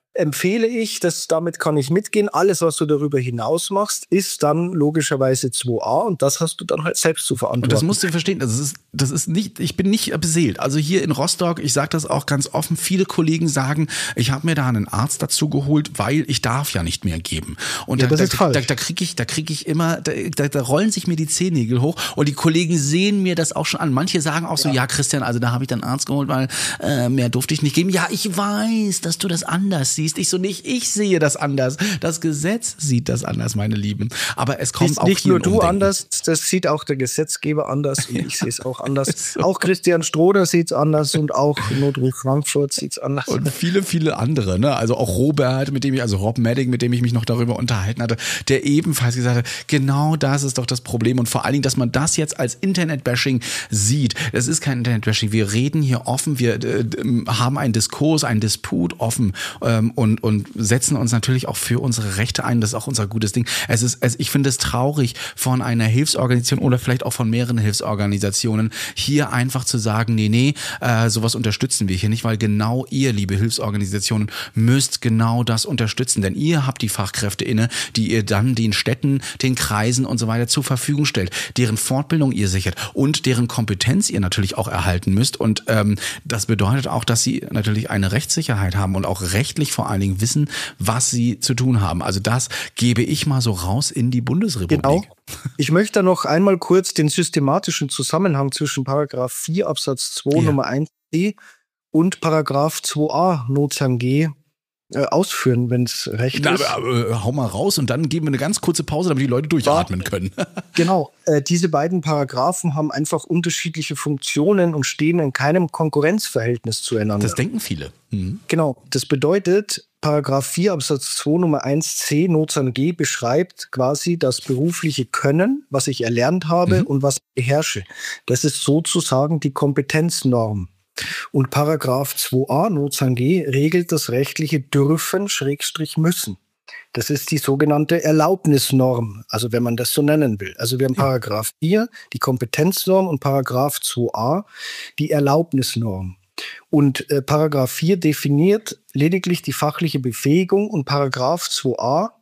empfehle ich, das, damit kann ich mitgehen. Alles, was du darüber hinaus machst, ist dann logischerweise zwei a und das hast du dann halt selbst zu verantworten. Und das musst du verstehen, das ist, das ist nicht, ich bin nicht beseelt. Also hier in Rostock, ich sage das auch ganz offen, viele Kollegen sagen, ich habe mir da einen Arzt dazu geholt, weil ich darf ja nicht mehr geben. Und ja, da, das ist da, falsch. da, da kriege ich, da kriege ich immer, da, da, da rollen sich mir die Zehennägel hoch und die Kollegen sehen mir das auch schon an. Manche sagen auch so, ja, ja Christian, also da habe ich dann einen Arzt geholt, weil äh, mehr durfte ich nicht geben. Ja, ich weiß, dass du das anders siehst. Ich so nicht, ich sehe das anders. Das Gesetz sieht das anders, meine Lieben. Aber es kommt Siehst auch nicht hier nur ein du Umdenken. anders, das sieht auch der Gesetzgeber anders und ich sehe es auch anders. So. Auch Christian Stroder sieht es anders und auch Notruh Frankfurt sieht es anders. Und viele, viele andere, ne? Also auch Robert, mit dem ich, also Rob Madding, mit dem ich mich noch darüber unterhalten hatte, der ebenfalls gesagt hat, genau das ist doch das Problem und vor allen Dingen, dass man das jetzt als Internet-Bashing sieht. Es ist kein Internet-Bashing. Wir reden hier offen, wir äh, haben einen Diskurs, einen Disput offen ähm, und, und setzen uns natürlich auch für unsere Rechte ein. Das ist auch unser gutes Ding. Es ist, es, ich finde es traurig von einer Hilfsorganisation oder vielleicht auch von mehreren Hilfsorganisationen hier einfach zu sagen, nee, nee, äh, sowas unterstützen wir hier nicht, weil genau ihr, liebe Hilfsorganisationen, müsst genau das unterstützen, denn ihr habt die Fachkräfte inne, die ihr dann den Städten, den Kreisen und so weiter zur Verfügung stellt, deren Fortbildung ihr sichert und deren Kompetenz ihr natürlich auch erhalten müsst und ähm, das bedeutet auch, dass sie natürlich eine Rechtssicherheit haben und auch rechtlich vor allen Dingen wissen, was sie zu tun haben. Also das gebe ich mal so raus in die Bundesrepublik. Genau. Ich möchte da noch einmal kurz den systematischen Zusammenhang zwischen Paragraph vier Absatz zwei Ja. Nummer eins c und Paragraph zwei a Notsan G äh, ausführen, wenn es recht Na, ist. aber, äh, hau mal raus und dann geben wir eine ganz kurze Pause, damit die Leute durchatmen können. Genau, äh, diese beiden Paragraphen haben einfach unterschiedliche Funktionen und stehen in keinem Konkurrenzverhältnis zueinander. Das denken viele. Mhm. Genau, das bedeutet, Paragraph vier Absatz zwei Nummer eins c Notsan G beschreibt quasi das berufliche Können, was ich erlernt habe Mhm. und was ich beherrsche. Das ist sozusagen die Kompetenznorm. Und Paragraph zwei a Notsan G regelt das rechtliche Dürfen Schrägstrich müssen. Das ist die sogenannte Erlaubnisnorm, also wenn man das so nennen will. Also wir haben Paragraph vier, die Kompetenznorm und Paragraph zwei a, die Erlaubnisnorm. Und äh, Paragraph vier definiert lediglich die fachliche Befähigung und Paragraph zwei a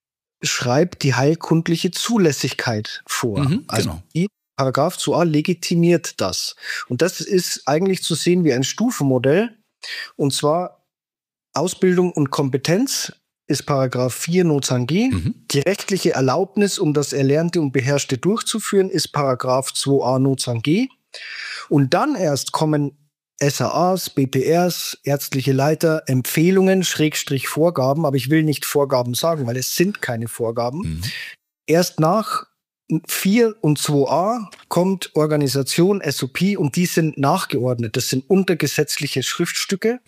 schreibt die heilkundliche Zulässigkeit vor. Mhm, also genau. die Paragraph zwei a legitimiert das. Und das ist eigentlich zu sehen wie ein Stufenmodell. Und zwar Ausbildung und Kompetenz ist Paragraph vier Notsan G. Mhm. Die rechtliche Erlaubnis, um das Erlernte und Beherrschte durchzuführen, ist Paragraph zwei a Notsan G. Und dann erst kommen S A As, B P Rs, ärztliche Leiter, Empfehlungen, Schrägstrich Vorgaben, aber ich will nicht Vorgaben sagen, weil es sind keine Vorgaben. Mhm. Erst nach vier und zwei a kommt Organisation, S O P und die sind nachgeordnet. Das sind untergesetzliche Schriftstücke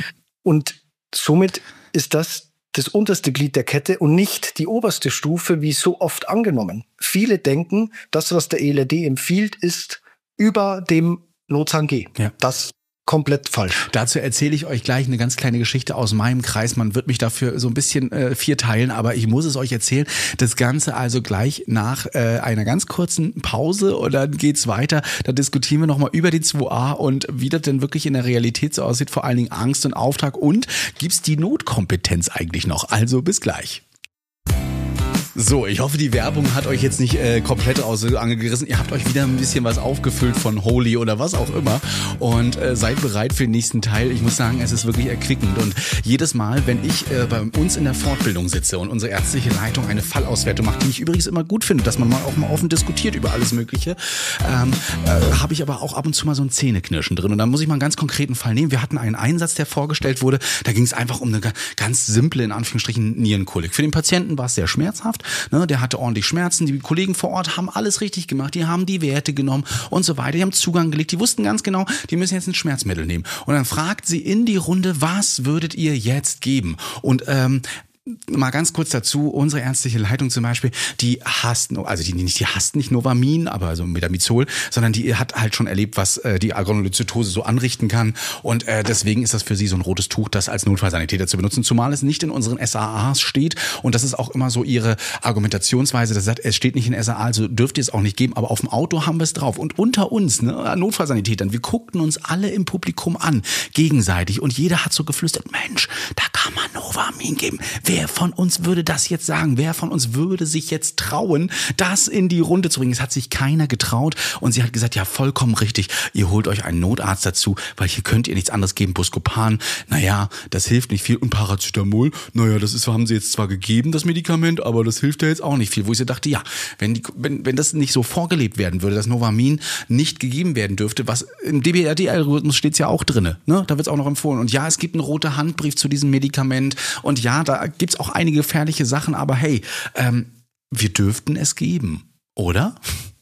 und somit ist das das unterste Glied der Kette und nicht die oberste Stufe, wie so oft angenommen. Viele denken, das, was der E L R D empfiehlt, ist über dem Notsan G. Ja. Das komplett falsch. Dazu erzähle ich euch gleich eine ganz kleine Geschichte aus meinem Kreis. Man wird mich dafür so ein bisschen äh, vierteilen, aber ich muss es euch erzählen. Das Ganze also gleich nach äh, einer ganz kurzen Pause und dann geht's weiter. Da diskutieren wir nochmal über die zwei a und wie das denn wirklich in der Realität so aussieht. Vor allen Dingen Angst und Auftrag und gibt's die Notkompetenz eigentlich noch? Also bis gleich. So, ich hoffe, die Werbung hat euch jetzt nicht äh, komplett aus der Angel gerissen. Ihr habt euch wieder ein bisschen was aufgefüllt von Holy oder was auch immer und äh, seid bereit für den nächsten Teil. Ich muss sagen, es ist wirklich erquickend und jedes Mal, wenn ich äh, bei uns in der Fortbildung sitze und unsere ärztliche Leitung eine Fallauswertung macht, die ich übrigens immer gut finde, dass man mal auch mal offen diskutiert über alles Mögliche, ähm, äh, habe ich aber auch ab und zu mal so ein Zähneknirschen drin und dann muss ich mal einen ganz konkreten Fall nehmen. Wir hatten einen Einsatz, der vorgestellt wurde, da ging es einfach um eine ganz simple, in Anführungsstrichen, Nierenkolik. Für den Patienten war es sehr schmerzhaft. Ne, der hatte ordentlich Schmerzen, die Kollegen vor Ort haben alles richtig gemacht, die haben die Werte genommen und so weiter, die haben Zugang gelegt, die wussten ganz genau, die müssen jetzt ein Schmerzmittel nehmen. Und dann fragt sie in die Runde, was würdet ihr jetzt geben? Und ähm, mal ganz kurz dazu, unsere ärztliche Leitung zum Beispiel, die hasst, also die nicht, die hasst nicht Novamin, aber also Metamizol, sondern die hat halt schon erlebt, was äh, die Granulozytose so anrichten kann und äh, deswegen ist das für sie so ein rotes Tuch, das als Notfallsanitäter zu benutzen, zumal es nicht in unseren S A As steht und das ist auch immer so ihre Argumentationsweise, das sagt, es steht nicht in S A A, also dürft ihr es auch nicht geben, aber auf dem Auto haben wir es drauf und unter uns, ne, Notfallsanitätern, wir guckten uns alle im Publikum an, gegenseitig und jeder hat so geflüstert, Mensch, da kann man Novamin geben. Wer von uns würde das jetzt sagen? Wer von uns würde sich jetzt trauen, das in die Runde zu bringen? Es hat sich keiner getraut und sie hat gesagt, ja, vollkommen richtig, ihr holt euch einen Notarzt dazu, weil hier könnt ihr nichts anderes geben. Buscopan, naja, das hilft nicht viel und Paracetamol, naja, das ist, haben sie jetzt zwar gegeben, das Medikament, aber das hilft ja jetzt auch nicht viel. Wo ich so dachte, ja, wenn, die, wenn, wenn das nicht so vorgelebt werden würde, dass Novamin nicht gegeben werden dürfte, was im D B R D-Algorithmus steht es ja auch drin, ne? Da wird es auch noch empfohlen. Und ja, es gibt einen roten Handbrief zu diesem Medikament und ja, da gibt's auch einige gefährliche Sachen, aber hey, ähm, wir dürften es geben, oder?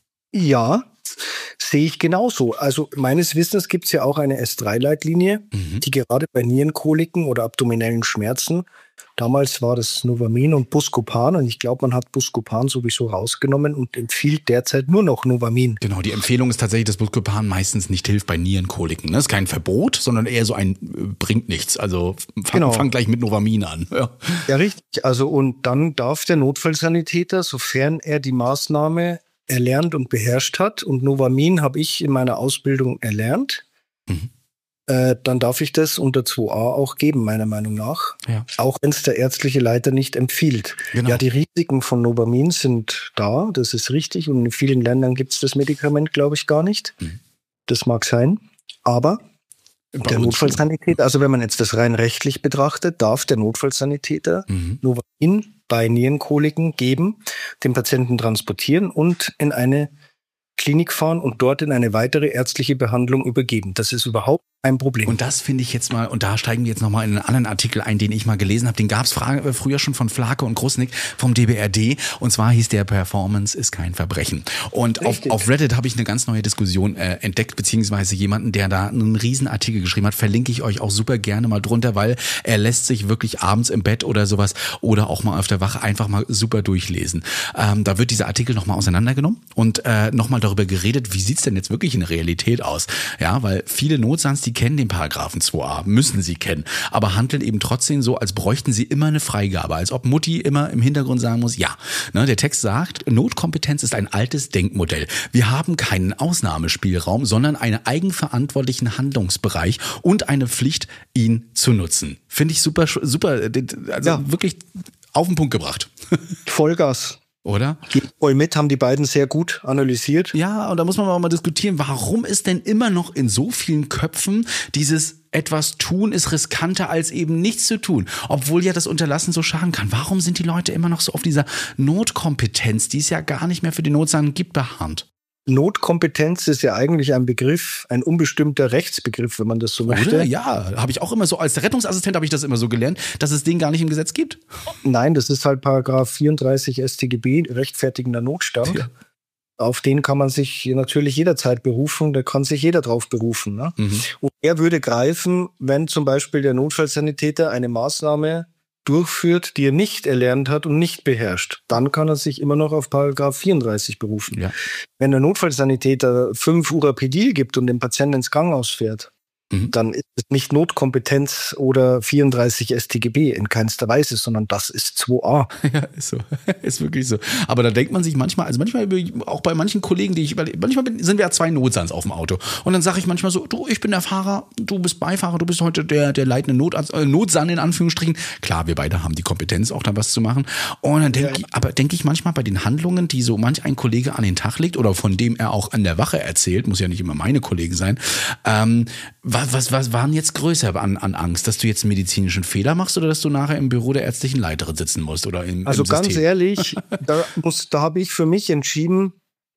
Ja, sehe ich genauso. Also meines Wissens gibt es ja auch eine S drei Leitlinie, mhm. die gerade bei Nierenkoliken oder abdominellen Schmerzen, damals war das Novamin und Buscopan und ich glaube, man hat Buscopan sowieso rausgenommen und empfiehlt derzeit nur noch Novamin. Genau, die Empfehlung ist tatsächlich, dass Buscopan meistens nicht hilft bei Nierenkoliken. Das ist kein Verbot, sondern eher so ein äh, bringt nichts. Also fang, genau. fang gleich mit Novamin an. Ja. ja, richtig. Also und dann darf der Notfallsanitäter, sofern er die Maßnahme erlernt und beherrscht hat, und Novamin habe ich in meiner Ausbildung erlernt, mhm. äh, dann darf ich das unter zwei a auch geben, meiner Meinung nach. Ja. Auch wenn es der ärztliche Leiter nicht empfiehlt. Genau. Ja, die Risiken von Novamin sind da, das ist richtig. Und in vielen Ländern gibt es das Medikament, glaube ich, gar nicht. Mhm. Das mag sein. Aber Bei der Notfallsanitäter, also wenn man jetzt das rein rechtlich betrachtet, darf der Notfallsanitäter mhm. Novamin bei Nierenkoliken geben, den Patienten transportieren und in eine Klinik fahren und dort in eine weitere ärztliche Behandlung übergeben. Das ist überhaupt ein Problem. Und das finde ich jetzt mal, und da steigen wir jetzt nochmal in einen anderen Artikel ein, den ich mal gelesen habe. Den gab es früher schon von Flake und Grusnick vom D B R D. Und zwar hieß der Performance ist kein Verbrechen. Und auf, auf Reddit habe ich eine ganz neue Diskussion äh, entdeckt, beziehungsweise jemanden, der da einen riesen Artikel geschrieben hat. Verlinke ich euch auch super gerne mal drunter, weil er lässt sich wirklich abends im Bett oder sowas oder auch mal auf der Wache einfach mal super durchlesen. Ähm, da wird dieser Artikel nochmal auseinandergenommen und äh, nochmal darüber geredet, wie sieht's denn jetzt wirklich in der Realität aus? Ja, weil viele Notsans, die kennen den Paragraphen zwei a, müssen sie kennen, aber handeln eben trotzdem so, als bräuchten sie immer eine Freigabe, als ob Mutti immer im Hintergrund sagen muss, ja. Ne, der Text sagt, Notkompetenz ist ein altes Denkmodell. Wir haben keinen Ausnahmespielraum, sondern einen eigenverantwortlichen Handlungsbereich und eine Pflicht, ihn zu nutzen. Finde ich super, super, also ja. wirklich auf den Punkt gebracht. Vollgas. Oder? Voll mit, haben die beiden sehr gut analysiert. Ja, und da muss man auch mal diskutieren, warum ist denn immer noch in so vielen Köpfen dieses etwas tun ist riskanter als eben nichts zu tun, obwohl ja das Unterlassen so schaden kann. Warum sind die Leute immer noch so auf dieser Notkompetenz, die es ja gar nicht mehr für die Notsachen gibt, beharrt? Notkompetenz ist ja eigentlich ein Begriff, ein unbestimmter Rechtsbegriff, wenn man das so möchte. Oder? Ja, habe ich auch immer so, als Rettungsassistent habe ich das immer so gelernt, dass es den gar nicht im Gesetz gibt. Nein, das ist halt Paragraph vierunddreißig S t G B, rechtfertigender Notstand. Ja. Auf den kann man sich natürlich jederzeit berufen, da kann sich jeder drauf berufen. Ne? Mhm. Und er würde greifen, wenn zum Beispiel der Notfallsanitäter eine Maßnahme durchführt, die er nicht erlernt hat und nicht beherrscht, dann kann er sich immer noch auf Paragraph vierunddreißig berufen. Ja. Wenn der Notfallsanitäter fünf Urapidil gibt und den Patienten ins Krankenhaus fährt, mhm. dann ist es nicht Notkompetenz oder vierunddreißig S t G B in keinster Weise, sondern das ist zwei a. Ja, ist so. Ist wirklich so. Aber da denkt man sich manchmal, also manchmal auch bei manchen Kollegen, die ich, manchmal sind wir ja zwei Notsans auf dem Auto. Und dann sage ich manchmal so, du, ich bin der Fahrer, du bist Beifahrer, du bist heute der, der leitende Notarzt, äh, Notsan in Anführungsstrichen. Klar, wir beide haben die Kompetenz, auch da was zu machen. Und dann denke ja. ich, aber denke ich manchmal bei den Handlungen, die so manch ein Kollege an den Tag legt oder von dem er auch an der Wache erzählt, muss ja nicht immer meine Kollegen sein, ähm, was, was, was waren jetzt größer an, an Angst, dass du jetzt einen medizinischen Fehler machst oder dass du nachher im Büro der ärztlichen Leiterin sitzen musst oder im, also im ganz System? Ehrlich, da, muss, da habe ich für mich entschieden,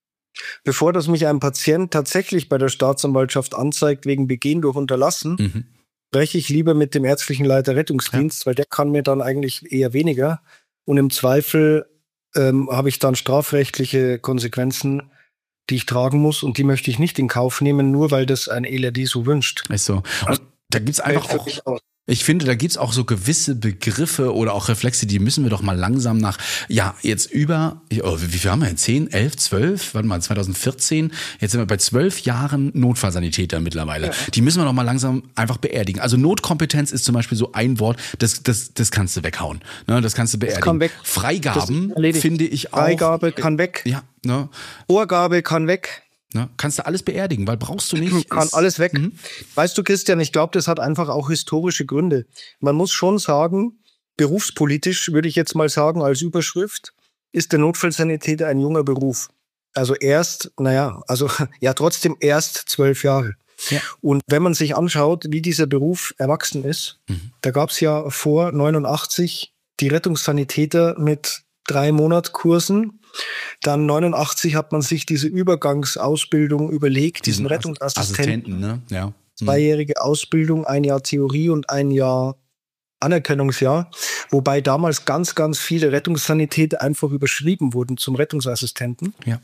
bevor das mich ein Patient tatsächlich bei der Staatsanwaltschaft anzeigt wegen Begehen durch Unterlassen, mhm. spreche ich lieber mit dem ärztlichen Leiter Rettungsdienst, ja. weil der kann mir dann eigentlich eher weniger und im Zweifel ähm, habe ich dann strafrechtliche Konsequenzen, die ich tragen muss und die möchte ich nicht in Kauf nehmen, nur weil das ein E L R D so wünscht. Ist so. Und da gibt's einfach auch Ich finde, da gibt's auch so gewisse Begriffe oder auch Reflexe, die müssen wir doch mal langsam nach, ja, jetzt über, oh, wie viel haben wir denn? zehn, elf, zwölf? Warte mal, zwanzig vierzehn, jetzt sind wir bei zwölf Jahren Notfallsanitäter mittlerweile. Ja. Die müssen wir doch mal langsam einfach beerdigen. Also Notkompetenz ist zum Beispiel so ein Wort, das, das, das kannst du weghauen. Ne, das kannst du beerdigen. Das kann weg. Freigaben finde ich auch. Freigabe kann weg. Ja, ne? Vorgabe kann weg. Ne? Kannst du alles beerdigen, weil brauchst du nicht. Kann alles weg. Mhm. Weißt du, Christian, ich glaube, das hat einfach auch historische Gründe. Man muss schon sagen, berufspolitisch würde ich jetzt mal sagen, als Überschrift, ist der Notfallsanitäter ein junger Beruf. Also erst, naja, also ja trotzdem erst zwölf Jahre. Ja. Und wenn man sich anschaut, wie dieser Beruf erwachsen ist, mhm. da gab es ja vor neunundachtzig die Rettungssanitäter mit drei Monat-Kursen. Dann neunundachtzig hat man sich diese Übergangsausbildung überlegt, diesen, diesen Rettungsassistenten. Assistenten, ne? Ja. Mhm. Zweijährige Ausbildung, ein Jahr Theorie und ein Jahr Anerkennungsjahr. Wobei damals ganz, ganz viele Rettungssanitäter einfach überschrieben wurden zum Rettungsassistenten. Ja.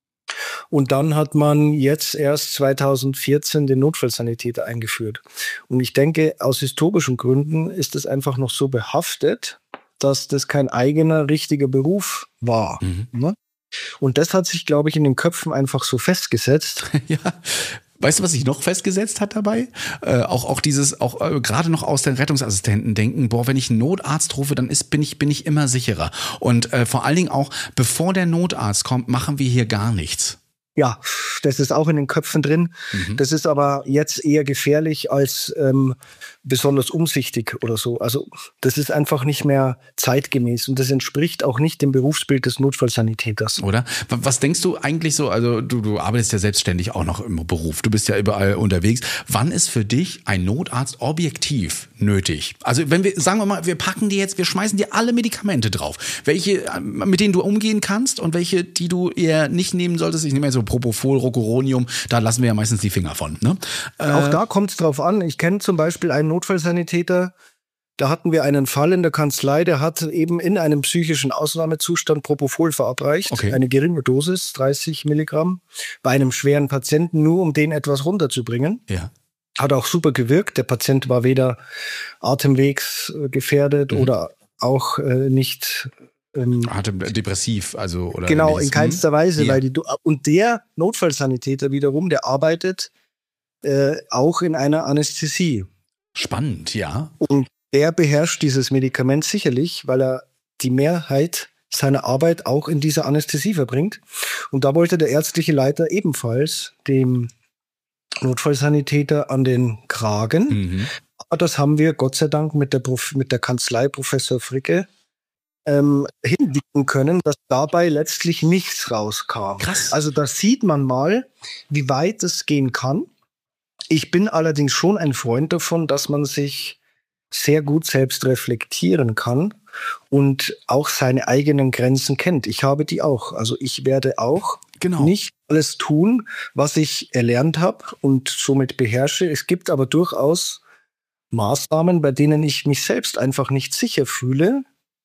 Und dann hat man jetzt erst zweitausendvierzehn den Notfallsanitäter eingeführt. Und ich denke, aus historischen Gründen ist es einfach noch so behaftet, dass das kein eigener, richtiger Beruf war. Mhm. Ne? Und das hat sich, glaube ich, in den Köpfen einfach so festgesetzt. Ja. Weißt du, was sich noch festgesetzt hat dabei? Äh, auch, auch dieses, auch äh, gerade noch aus den Rettungsassistenten denken, boah, wenn ich einen Notarzt rufe, dann ist, bin ich, bin ich immer sicherer. Und äh, vor allen Dingen auch, bevor der Notarzt kommt, machen wir hier gar nichts. Ja, das ist auch in den Köpfen drin. Mhm. Das ist aber jetzt eher gefährlich als ähm, besonders umsichtig oder so. Also das ist einfach nicht mehr zeitgemäß und das entspricht auch nicht dem Berufsbild des Notfallsanitäters. Oder? Was denkst du eigentlich so, also du, du arbeitest ja selbstständig auch noch im Beruf, du bist ja überall unterwegs. Wann ist für dich ein Notarzt objektiv nötig? Also wenn wir, sagen wir mal, wir packen dir jetzt, wir schmeißen dir alle Medikamente drauf. Welche, mit denen du umgehen kannst und welche, die du eher nicht nehmen solltest. Ich nehme jetzt so Propofol, Rocuronium, da lassen wir ja meistens die Finger von. Ne? Äh, Auch da kommt es drauf an. Ich kenne zum Beispiel einen Notfallsanitäter, da hatten wir einen Fall in der Kanzlei, der hat eben in einem psychischen Ausnahmezustand Propofol verabreicht. Okay. Eine geringe Dosis, dreißig Milligramm, bei einem schweren Patienten, nur um den etwas runterzubringen. Ja. Hat auch super gewirkt. Der Patient war weder atemwegsgefährdet mhm. oder auch äh, nicht hatte depressiv, also oder genau, in keinster Weise, ja. weil die und der Notfallsanitäter wiederum, der arbeitet äh, auch in einer Anästhesie. Spannend, ja. Und der beherrscht dieses Medikament sicherlich, weil er die Mehrheit seiner Arbeit auch in dieser Anästhesie verbringt. Und da wollte der ärztliche Leiter ebenfalls dem Notfallsanitäter an den Kragen. Mhm. Aber das haben wir Gott sei Dank mit der, Prof, mit der Kanzlei Professor Fricke Ähm, hinblicken können, dass dabei letztlich nichts rauskam. Krass. Also da sieht man mal, wie weit es gehen kann. Ich bin allerdings schon ein Freund davon, dass man sich sehr gut selbst reflektieren kann und auch seine eigenen Grenzen kennt. Ich habe die auch. Also ich werde auch genau. nicht alles tun, was ich erlernt habe und somit beherrsche. Es gibt aber durchaus Maßnahmen, bei denen ich mich selbst einfach nicht sicher fühle.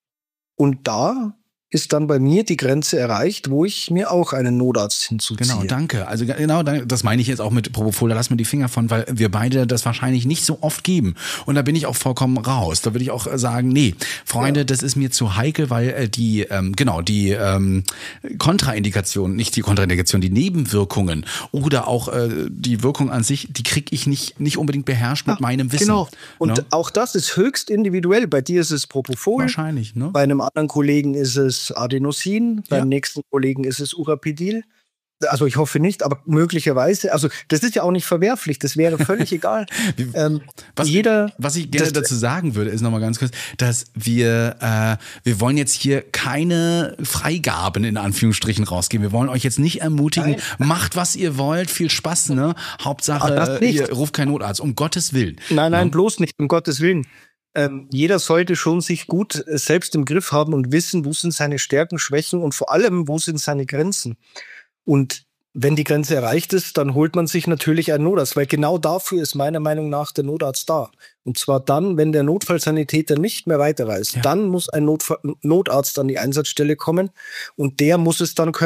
Und da ist dann bei mir die Grenze erreicht, wo ich mir auch einen Notarzt hinzuziehe. Genau, danke. Also genau, das meine ich jetzt auch mit Propofol, da lassen wir die Finger von, weil wir beide das wahrscheinlich nicht so oft geben. Und da bin ich auch vollkommen raus. Da würde ich auch sagen, nee, Freunde, ja. das ist mir zu heikel, weil die, ähm, genau, die ähm, Kontraindikation, nicht die Kontraindikation, die Nebenwirkungen oder auch äh, die Wirkung an sich, die kriege ich nicht, nicht unbedingt beherrscht mit ja, meinem Wissen. Genau. Und no? auch das ist höchst individuell. Bei dir ist es Propofol. Wahrscheinlich, ne? Bei einem anderen Kollegen ist es Adenosin, beim ja. nächsten Kollegen ist es Urapidil. Also ich hoffe nicht, aber möglicherweise, also das ist ja auch nicht verwerflich, das wäre völlig egal. ähm, was, jeder, was ich gerne das, dazu sagen würde, ist nochmal ganz kurz, dass wir, äh, wir wollen jetzt hier keine Freigaben in Anführungsstrichen rausgeben. Wir wollen euch jetzt nicht ermutigen, nein. macht was ihr wollt, viel Spaß, ne? Hauptsache, ihr ruft keinen Notarzt, um Gottes Willen. Nein, nein, ja? bloß nicht, um Gottes Willen. Ähm, jeder sollte schon sich gut äh, selbst im Griff haben und wissen, wo sind seine Stärken, Schwächen und vor allem, wo sind seine Grenzen. Und wenn die Grenze erreicht ist, dann holt man sich natürlich einen Notarzt, weil genau dafür ist meiner Meinung nach der Notarzt da. Und zwar dann, wenn der Notfallsanitäter nicht mehr weiterreist, ja. dann muss ein Notfall- Notarzt an die Einsatzstelle kommen und der muss es dann können.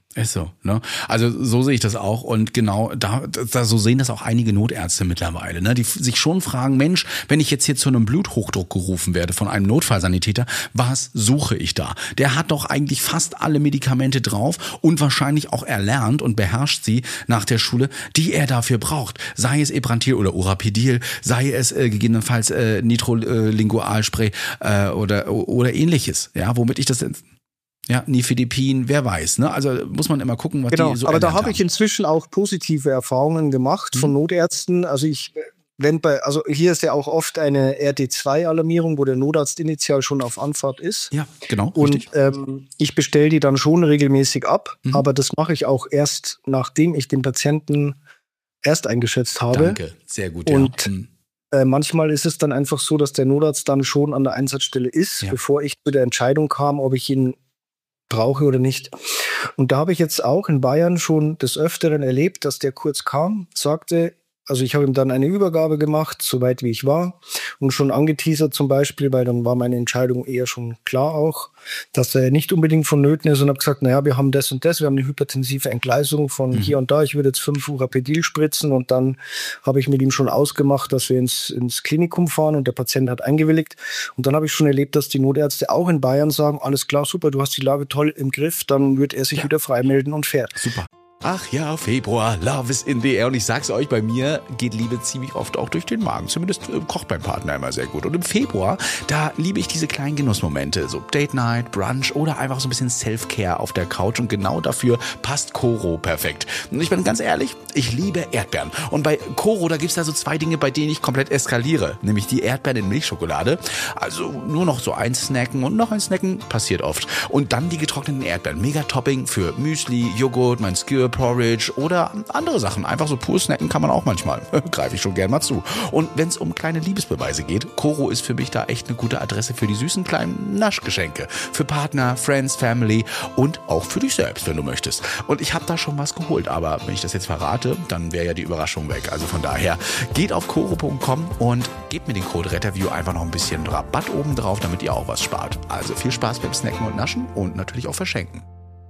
Ist so, ne? Also so sehe ich das auch und genau da, da so sehen das auch einige Notärzte mittlerweile, ne? Die f- sich schon fragen, Mensch, wenn ich jetzt hier zu einem Bluthochdruck gerufen werde von einem Notfallsanitäter, was suche ich da? Der hat doch eigentlich fast alle Medikamente drauf und wahrscheinlich auch erlernt und beherrscht sie nach der Schule, die er dafür braucht. Sei es Ebrantil oder Urapidil, sei es äh, gegebenenfalls äh, Nitrolingualspray äh, oder oder ähnliches, ja, womit ich das ja, Nifedipin, wer weiß, ne? Also muss man immer gucken, was Genau, die so aber da erlernt habe ich haben. inzwischen auch positive Erfahrungen gemacht von Notärzten. Also ich, wenn bei, also hier ist ja auch oft eine R D zwei Alarmierung, wo der Notarzt initial schon auf Anfahrt ist. Ja, genau, Und richtig. ähm, ich bestelle die dann schon regelmäßig ab, Mhm. aber das mache ich auch erst, nachdem ich den Patienten erst eingeschätzt habe. Danke, sehr gut. Und ja. Mhm. Äh, manchmal ist es dann einfach so, dass der Notarzt dann schon an der Einsatzstelle ist, Ja. bevor ich zu der Entscheidung kam, ob ich ihn brauche oder nicht. Und da habe ich jetzt auch in Bayern schon des Öfteren erlebt, dass der kurz kam, sagte, also ich habe ihm dann eine Übergabe gemacht, soweit wie ich war, und schon angeteasert zum Beispiel, weil dann war meine Entscheidung eher schon klar auch, dass er nicht unbedingt vonnöten ist und habe gesagt, naja, wir haben das und das, wir haben eine hypertensive Entgleisung von Mhm. hier und da, ich würde jetzt fünf Urapidil spritzen und dann habe ich mit ihm schon ausgemacht, dass wir ins, ins Klinikum fahren und der Patient hat eingewilligt und dann habe ich schon erlebt, dass die Notärzte auch in Bayern sagen, alles klar, super, du hast die Lage toll im Griff, dann wird er sich Ja. wieder freimelden und fährt. Super. Ach ja, Februar, Love is in the air. Und ich sag's euch, bei mir geht Liebe ziemlich oft auch durch den Magen. Zumindest äh, kocht mein Partner immer sehr gut. Und im Februar, da liebe ich diese kleinen Genussmomente. So Date Night, Brunch oder einfach so ein bisschen Self-Care auf der Couch. Und genau dafür passt Koro perfekt. Und ich bin ganz ehrlich, ich liebe Erdbeeren. Und bei Koro, da gibt's da so zwei Dinge, bei denen ich komplett eskaliere. Nämlich die Erdbeeren in Milchschokolade. Also nur noch so ein Snacken und noch ein Snacken, passiert oft. Und dann die getrockneten Erdbeeren. Mega Topping für Müsli, Joghurt, mein Skyr Porridge oder andere Sachen. Einfach so pur snacken kann man auch manchmal. Greife ich schon gern mal zu. Und wenn es um kleine Liebesbeweise geht, Koro ist für mich da echt eine gute Adresse für die süßen kleinen Naschgeschenke. Für Partner, Friends, Family und auch für dich selbst, wenn du möchtest. Und ich habe da schon was geholt, aber wenn ich das jetzt verrate, dann wäre ja die Überraschung weg. Also von daher, geht auf koro punkt com und gebt mir den Code RetterView einfach noch ein bisschen Rabatt oben drauf, damit ihr auch was spart. Also viel Spaß beim Snacken und Naschen und natürlich auch verschenken.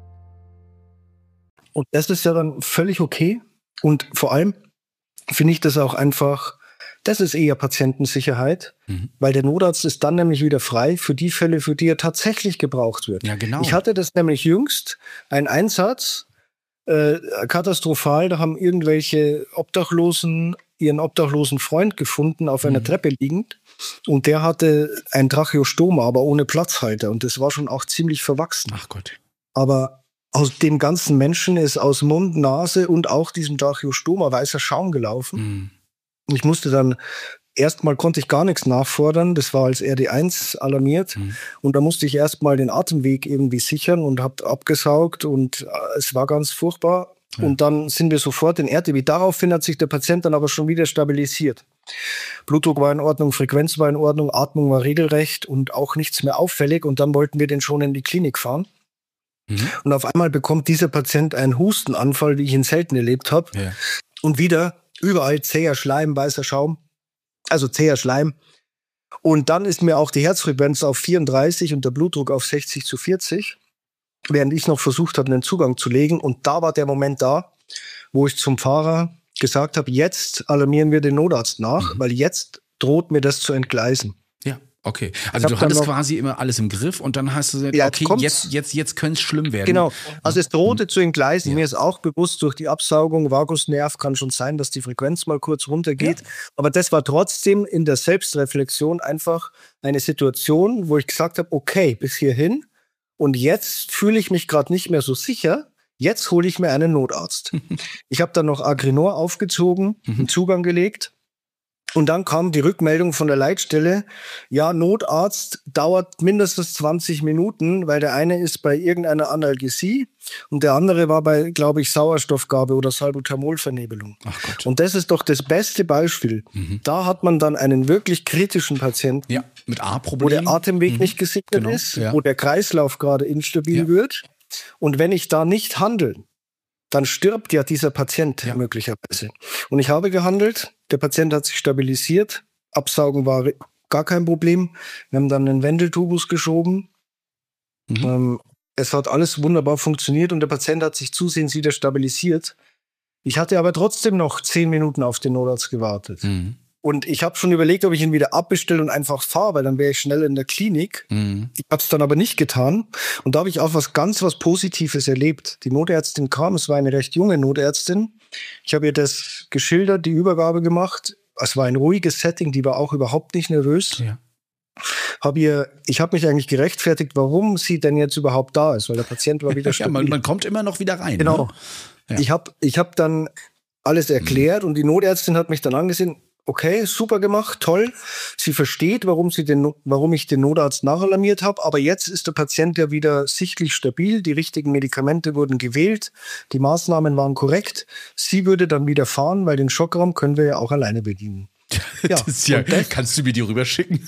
Und das ist ja dann völlig okay. Und vor allem finde ich das auch einfach, das ist eher Patientensicherheit, mhm. weil der Notarzt ist dann nämlich wieder frei für die Fälle, für die er tatsächlich gebraucht wird. Ja, genau. Ich hatte das nämlich jüngst, ein Einsatz, äh, katastrophal, da haben irgendwelche Obdachlosen ihren obdachlosen Freund gefunden, auf einer mhm. Treppe liegend. Und der hatte ein Tracheostoma, aber ohne Platzhalter. Und das war schon auch ziemlich verwachsen. Ach Gott. Aber aus dem ganzen Menschen ist aus Mund, Nase und auch diesem Tracheostoma weißer Schaum gelaufen. Mm. Ich musste dann, erstmal konnte ich gar nichts nachfordern, das war als R D eins alarmiert. Mm. Und da musste ich erstmal den Atemweg irgendwie sichern und habe abgesaugt und äh, es war ganz furchtbar. Ja. Und dann sind wir sofort in R T W. Daraufhin hat sich der Patient dann aber schon wieder stabilisiert. Blutdruck war in Ordnung, Frequenz war in Ordnung, Atmung war regelrecht und auch nichts mehr auffällig. Und dann wollten wir den schon in die Klinik fahren. Und auf einmal bekommt dieser Patient einen Hustenanfall, wie ich ihn selten erlebt habe. Ja. Und wieder überall zäher Schleim, weißer Schaum, also zäher Schleim. Und dann ist mir auch die Herzfrequenz auf vierunddreißig und der Blutdruck auf sechzig zu vierzig, während ich noch versucht habe, einen Zugang zu legen. Und da war der Moment da, wo ich zum Fahrer gesagt habe, jetzt alarmieren wir den Notarzt nach, mhm. weil jetzt droht mir das zu entgleisen. Ja. Okay, also du hattest quasi immer alles im Griff und dann hast du gesagt, ja, okay, jetzt, jetzt, jetzt könnte es schlimm werden. Genau, also es drohte mhm. zu entgleisen. Ja. Mir ist auch bewusst, durch die Absaugung, Vagusnerv kann schon sein, dass die Frequenz mal kurz runtergeht. Ja. Aber das war trotzdem in der Selbstreflexion einfach eine Situation, wo ich gesagt habe, okay, bis hierhin und jetzt fühle ich mich gerade nicht mehr so sicher. Jetzt hole ich mir einen Notarzt. Ich habe dann noch Agrinor aufgezogen, mhm. einen Zugang gelegt. Und dann kam die Rückmeldung von der Leitstelle, ja, Notarzt dauert mindestens zwanzig Minuten, weil der eine ist bei irgendeiner Analgesie und der andere war bei, glaube ich, Sauerstoffgabe oder Salbutamolvernebelung. Ach Gott. Und das ist doch das beste Beispiel. Mhm. Da hat man dann einen wirklich kritischen Patienten, ja, mit A-Problemen, wo der Atemweg mhm. nicht gesichert genau. ist, ja. wo der Kreislauf gerade instabil ja. wird. Und wenn ich da nicht handle, dann stirbt ja dieser Patient ja. möglicherweise. Und ich habe gehandelt, der Patient hat sich stabilisiert, Absaugen war gar kein Problem. Wir haben dann einen Wendeltubus geschoben. Mhm. Ähm, Es hat alles wunderbar funktioniert und der Patient hat sich zusehends wieder stabilisiert. Ich hatte aber trotzdem noch zehn Minuten auf den Notarzt gewartet. Mhm. Und ich habe schon überlegt, ob ich ihn wieder abbestelle und einfach fahre, weil dann wäre ich schnell in der Klinik. Mhm. Ich habe es dann aber nicht getan. Und da habe ich auch was ganz was Positives erlebt. Die Notärztin kam, es war eine recht junge Notärztin. Ich habe ihr das geschildert, die Übergabe gemacht. Es war ein ruhiges Setting, die war auch überhaupt nicht nervös. Ja. Hab ihr, ich habe mich eigentlich gerechtfertigt, warum sie denn jetzt überhaupt da ist, weil der Patient war wieder stabil. Ja, man, man kommt immer noch wieder rein. Genau. Ne? Ja. Ich habe ich hab dann alles erklärt mhm. und die Notärztin hat mich dann angesehen, okay, super gemacht, toll. Sie versteht, warum, sie den, warum ich den Notarzt nachalarmiert habe, aber jetzt ist der Patient ja wieder sichtlich stabil, die richtigen Medikamente wurden gewählt, die Maßnahmen waren korrekt. Sie würde dann wieder fahren, weil den Schockraum können wir ja auch alleine bedienen. Ja, das ist ja, das, kannst du mir die rüberschicken?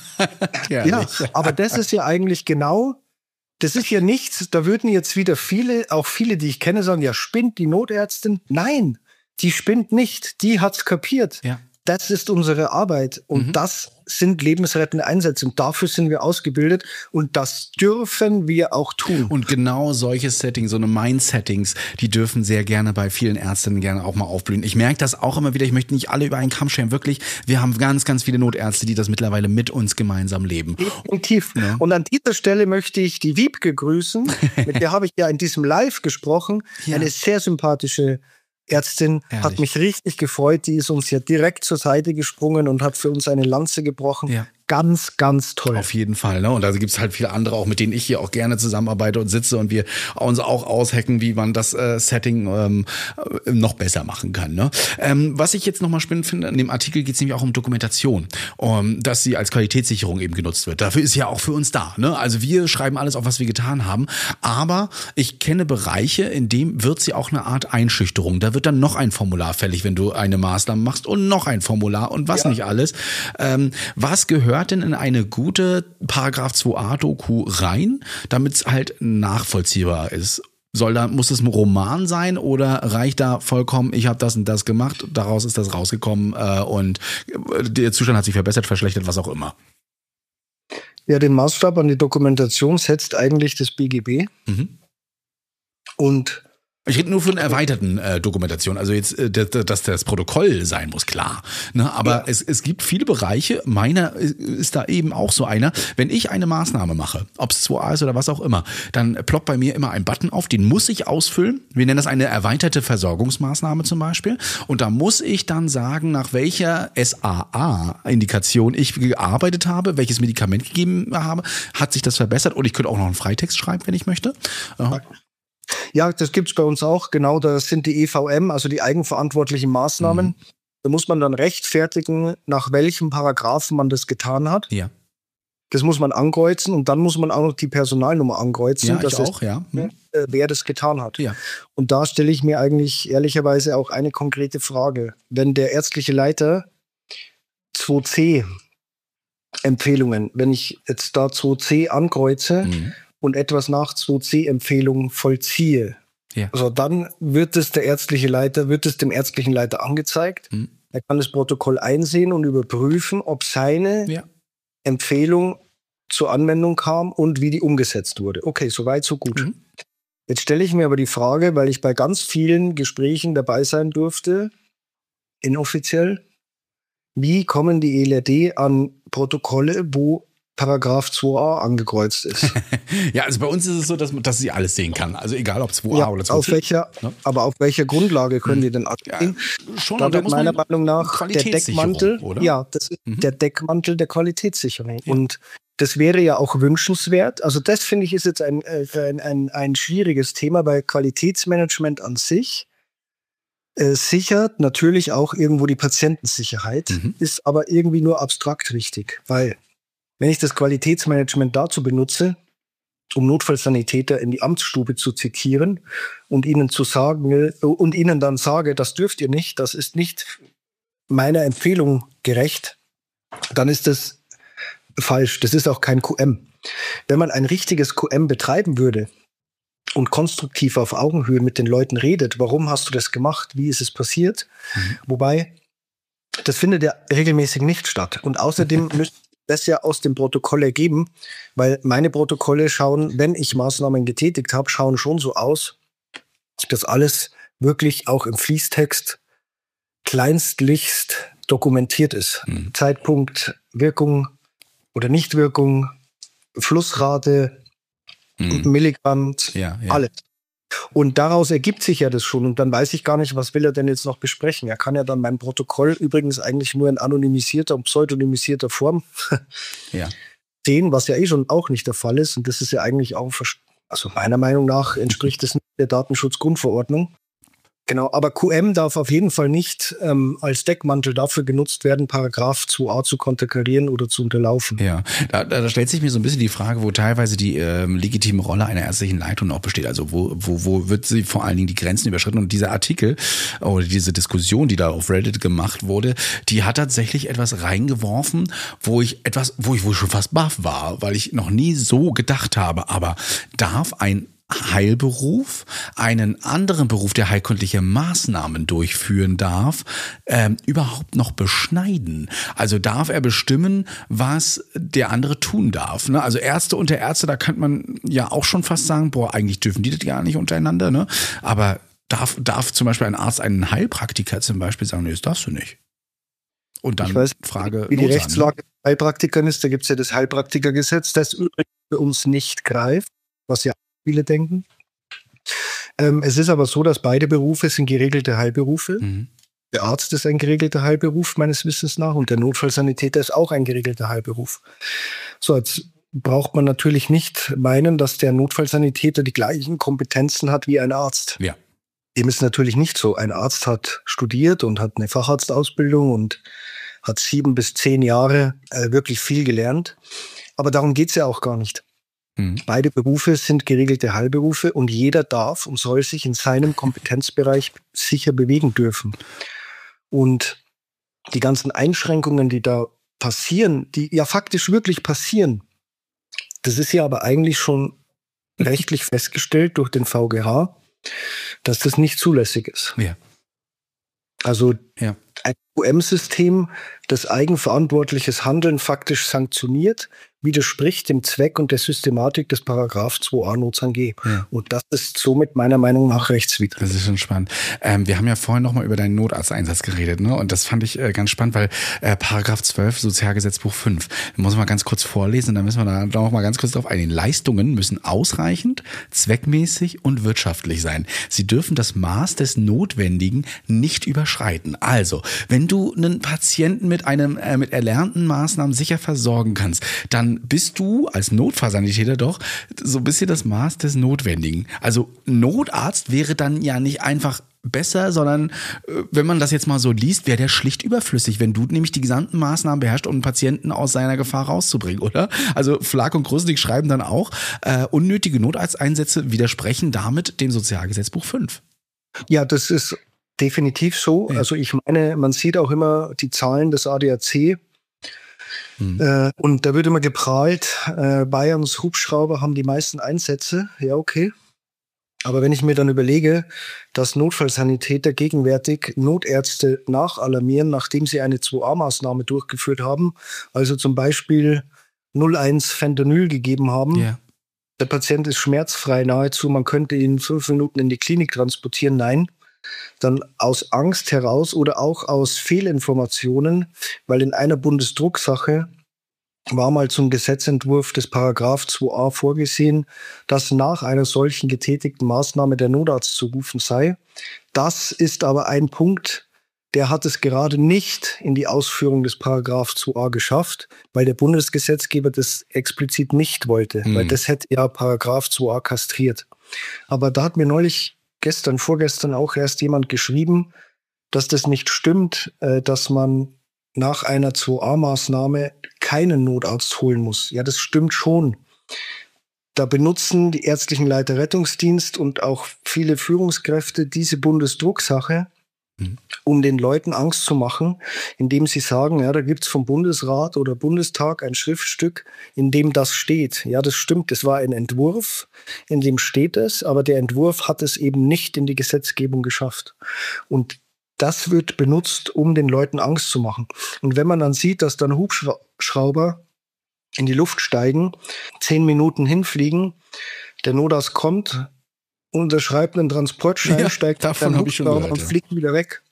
Ja, aber das ist ja eigentlich genau, das ist ja nichts, da würden jetzt wieder viele, auch viele, die ich kenne, sagen, ja, spinnt die Notärztin? Nein, die spinnt nicht, die hat's kapiert. Ja. Das ist unsere Arbeit und mhm. das sind lebensrettende Einsätze und dafür sind wir ausgebildet und das dürfen wir auch tun. Und genau solche Settings, so eine Mind-Settings, die dürfen sehr gerne bei vielen Ärztinnen gerne auch mal aufblühen. Ich merke das auch immer wieder, ich möchte nicht alle über einen Kamm scheren, wirklich, wir haben ganz, ganz viele Notärzte, die das mittlerweile mit uns gemeinsam leben. Definitiv. Ja. Und an dieser Stelle möchte ich die Wiebke grüßen, mit der habe ich ja in diesem Live gesprochen, ja. Eine sehr sympathische Ärztin, Ehrlich. Hat mich richtig gefreut, die ist uns ja direkt zur Seite gesprungen und hat für uns eine Lanze gebrochen. Ja. Ganz, ganz toll. Auf jeden Fall, ne? Und da gibt es halt viele andere auch, mit denen ich hier auch gerne zusammenarbeite und sitze und wir uns auch aushacken, wie man das äh, Setting ähm, noch besser machen kann. Ne? Ähm, was ich jetzt nochmal spannend finde, in dem Artikel geht es nämlich auch um Dokumentation, um, dass sie als Qualitätssicherung eben genutzt wird. Dafür ist ja auch für uns da. Ne? Also wir schreiben alles auf, was wir getan haben, aber ich kenne Bereiche, in dem wird sie auch eine Art Einschüchterung. Da wird dann noch ein Formular fällig, wenn du eine Maßnahme machst und noch ein Formular und was ja. nicht alles. Ähm, was gehört denn in eine gute Paragraph zwei a Doku rein, damit es halt nachvollziehbar ist? Soll da, muss es ein Roman sein oder reicht da vollkommen, ich habe das und das gemacht, daraus ist das rausgekommen äh, und der Zustand hat sich verbessert, verschlechtert, was auch immer? Ja, den Maßstab an die Dokumentation setzt eigentlich das B G B. Mhm. Und ich rede nur von erweiterten äh, Dokumentation, also jetzt, äh, dass das Protokoll sein muss, klar. Ne? Aber ja. es, es gibt viele Bereiche, meiner ist da eben auch so einer, wenn ich eine Maßnahme mache, ob es zwei a ist oder was auch immer, dann ploppt bei mir immer ein Button auf, den muss ich ausfüllen. Wir nennen das eine erweiterte Versorgungsmaßnahme zum Beispiel. Und da muss ich dann sagen, nach welcher S A A-Indikation ich gearbeitet habe, welches Medikament gegeben habe, hat sich das verbessert und ich könnte auch noch einen Freitext schreiben, wenn ich möchte. Aha. Ja, das gibt's bei uns auch. Genau, das sind die E V M, also die eigenverantwortlichen Maßnahmen. Mhm. Da muss man dann rechtfertigen, nach welchem Paragraphen man das getan hat. Ja. Das muss man ankreuzen und dann muss man auch noch die Personalnummer ankreuzen, ja, dass ich auch, es, ja. Mhm. äh, wer das getan hat. Ja. Und da stelle ich mir eigentlich ehrlicherweise auch eine konkrete Frage. Wenn der ärztliche Leiter zwei c Empfehlungen, wenn ich jetzt da zwei c ankreuze, mhm. und etwas nach zwei c Empfehlungen vollziehe. Ja. Also dann wird es der ärztliche Leiter, wird es dem ärztlichen Leiter angezeigt. Mhm. Er kann das Protokoll einsehen und überprüfen, ob seine ja. Empfehlung zur Anwendung kam und wie die umgesetzt wurde. Okay, soweit, so gut. Mhm. Jetzt stelle ich mir aber die Frage, weil ich bei ganz vielen Gesprächen dabei sein durfte, inoffiziell, wie kommen die E L R D an Protokolle, wo Paragraph zwei a angekreuzt ist. Ja, also bei uns ist es so, dass, dass sie alles sehen kann. Also egal, ob zwei a ja, oder zwei c. Auf welcher, ne? Aber auf welcher Grundlage können mhm. die denn ansehen? Ja, schon, da wird meiner Meinung nach der Deckmantel, oder? Ja, das ist mhm. der Deckmantel der Qualitätssicherung. Ja. Und das wäre ja auch wünschenswert. Also das, finde ich, ist jetzt ein, ein, ein, ein schwieriges Thema, weil Qualitätsmanagement an sich äh, sichert natürlich auch irgendwo die Patientensicherheit, mhm. ist aber irgendwie nur abstrakt richtig, weil wenn ich das Qualitätsmanagement dazu benutze, um Notfallsanitäter in die Amtsstube zu zitieren und ihnen zu sagen und ihnen dann sage, das dürft ihr nicht, das ist nicht meiner Empfehlung gerecht, dann ist das falsch. Das ist auch kein Q M. Wenn man ein richtiges Q M betreiben würde und konstruktiv auf Augenhöhe mit den Leuten redet, warum hast du das gemacht, wie ist es passiert, mhm. wobei das findet ja regelmäßig nicht statt. Und außerdem müssen das ja aus dem Protokoll ergeben, weil meine Protokolle schauen, wenn ich Maßnahmen getätigt habe, schauen schon so aus, dass alles wirklich auch im Fließtext kleinstlichst dokumentiert ist. Mhm. Zeitpunkt, Wirkung oder Nichtwirkung, Flussrate, mhm. Milligramm, ja, ja. alles. Und daraus ergibt sich ja das schon. Und dann weiß ich gar nicht, was will er denn jetzt noch besprechen. Er kann ja dann mein Protokoll übrigens eigentlich nur in anonymisierter und pseudonymisierter Form ja. sehen, was ja eh schon auch nicht der Fall ist. Und das ist ja eigentlich auch, also meiner Meinung nach entspricht das nicht der Datenschutzgrundverordnung. Genau, aber Q M darf auf jeden Fall nicht ähm, als Deckmantel dafür genutzt werden, Paragraph zwei a zu konterkarieren oder zu unterlaufen. Ja, da, da stellt sich mir so ein bisschen die Frage, wo teilweise die ähm, legitime Rolle einer ärztlichen Leitung auch besteht. Also wo, wo, wo wird sie vor allen Dingen die Grenzen überschritten? Und dieser Artikel oder diese Diskussion, die da auf Reddit gemacht wurde, die hat tatsächlich etwas reingeworfen, wo ich etwas, wo ich wohl schon fast baff war, weil ich noch nie so gedacht habe. Aber darf ein Heilberuf, einen anderen Beruf, der heilkundliche Maßnahmen durchführen darf, ähm, überhaupt noch beschneiden? Also darf er bestimmen, was der andere tun darf? Ne? Also Ärzte unter Ärzte, da könnte man ja auch schon fast sagen, boah, eigentlich dürfen die das gar nicht untereinander, ne? Aber darf, darf zum Beispiel ein Arzt einen Heilpraktiker zum Beispiel sagen, nee, das darfst du nicht? Und dann ich weiß, Frage, wie die Notsan, Rechtslage ne? bei Heilpraktikern ist, da gibt es ja das Heilpraktikergesetz, das übrigens für uns nicht greift, was ja viele denken. Ähm, es ist aber so, dass beide Berufe sind geregelte Heilberufe. Mhm. Der Arzt ist ein geregelter Heilberuf meines Wissens nach und der Notfallsanitäter ist auch ein geregelter Heilberuf. So, jetzt braucht man natürlich nicht meinen, dass der Notfallsanitäter die gleichen Kompetenzen hat wie ein Arzt. Ja. Dem ist natürlich nicht so. Ein Arzt hat studiert und hat eine Facharztausbildung und hat sieben bis zehn Jahre äh, wirklich viel gelernt. Aber darum geht's ja auch gar nicht. Mhm. Beide Berufe sind geregelte Heilberufe und jeder darf und soll sich in seinem Kompetenzbereich sicher bewegen dürfen. Und die ganzen Einschränkungen, die da passieren, die ja faktisch wirklich passieren, das ist ja aber eigentlich schon rechtlich festgestellt durch den V G H, dass das nicht zulässig ist. Ja. Also ja. ein Q M-System, das eigenverantwortliches Handeln faktisch sanktioniert, widerspricht dem Zweck und der Systematik des Paragraph zwei a Notsan G. Ja. Und das ist somit meiner Meinung nach rechtswidrig. Das ist schon spannend. Ähm, wir haben ja vorhin noch mal über deinen Notarzteinsatz geredet, ne? Und das fand ich äh, ganz spannend, weil äh, Paragraph zwölf Sozialgesetzbuch fünf, da muss man mal ganz kurz vorlesen, da müssen wir da noch mal ganz kurz drauf eingehen. Leistungen müssen ausreichend, zweckmäßig und wirtschaftlich sein. Sie dürfen das Maß des Notwendigen nicht überschreiten. Also, wenn du einen Patienten mit einem äh, mit erlernten Maßnahmen sicher versorgen kannst, dann bist du als Notfallsanitäter doch so ein bisschen das Maß des Notwendigen. Also Notarzt wäre dann ja nicht einfach besser, sondern äh, wenn man das jetzt mal so liest, wäre der schlicht überflüssig, wenn du nämlich die gesamten Maßnahmen beherrschst, um einen Patienten aus seiner Gefahr rauszubringen, oder? Also Flack und Gruselig schreiben dann auch, äh, unnötige Notarzteinsätze widersprechen damit dem Sozialgesetzbuch fünf. Ja, das ist definitiv so. Ja. Also ich meine, man sieht auch immer die Zahlen des A D A C. Mhm. Äh, und da wird immer geprahlt, äh, Bayerns Hubschrauber haben die meisten Einsätze. Ja, okay. Aber wenn ich mir dann überlege, dass Notfallsanitäter gegenwärtig Notärzte nachalarmieren, nachdem sie eine zwei a Maßnahme durchgeführt haben, also zum Beispiel null eins Fentanyl gegeben haben, yeah. Der Patient ist schmerzfrei nahezu, man könnte ihn fünf Minuten in die Klinik transportieren, nein. Dann aus Angst heraus oder auch aus Fehlinformationen, weil in einer Bundesdrucksache war mal zum Gesetzentwurf des Paragraph zwei a vorgesehen, dass nach einer solchen getätigten Maßnahme der Notarzt zu rufen sei. Das ist aber ein Punkt, der hat es gerade nicht in die Ausführung des Paragraph zwei a geschafft, weil der Bundesgesetzgeber das explizit nicht wollte, mhm. weil das hätte ja Paragraph zwei a kastriert. Aber da hat mir neulich gestern, vorgestern auch erst jemand geschrieben, dass das nicht stimmt, äh, dass man nach einer zwei a Maßnahme keinen Notarzt holen muss. Ja, das stimmt schon. Da benutzen die ärztlichen Leiter Rettungsdienst und auch viele Führungskräfte diese Bundesdrucksache, mhm. um den Leuten Angst zu machen, indem sie sagen, ja, da gibt's vom Bundesrat oder Bundestag ein Schriftstück, in dem das steht. Ja, das stimmt, das war ein Entwurf, in dem steht es, aber der Entwurf hat es eben nicht in die Gesetzgebung geschafft. Und das wird benutzt, um den Leuten Angst zu machen. Und wenn man dann sieht, dass dann Hubschrauber in die Luft steigen, zehn Minuten hinfliegen, der Notarzt kommt, unterschreibt einen Transportschein, Ja, steigt auf davon den hab ich schon Hubschrauber gehört, und ja. fliegt wieder weg.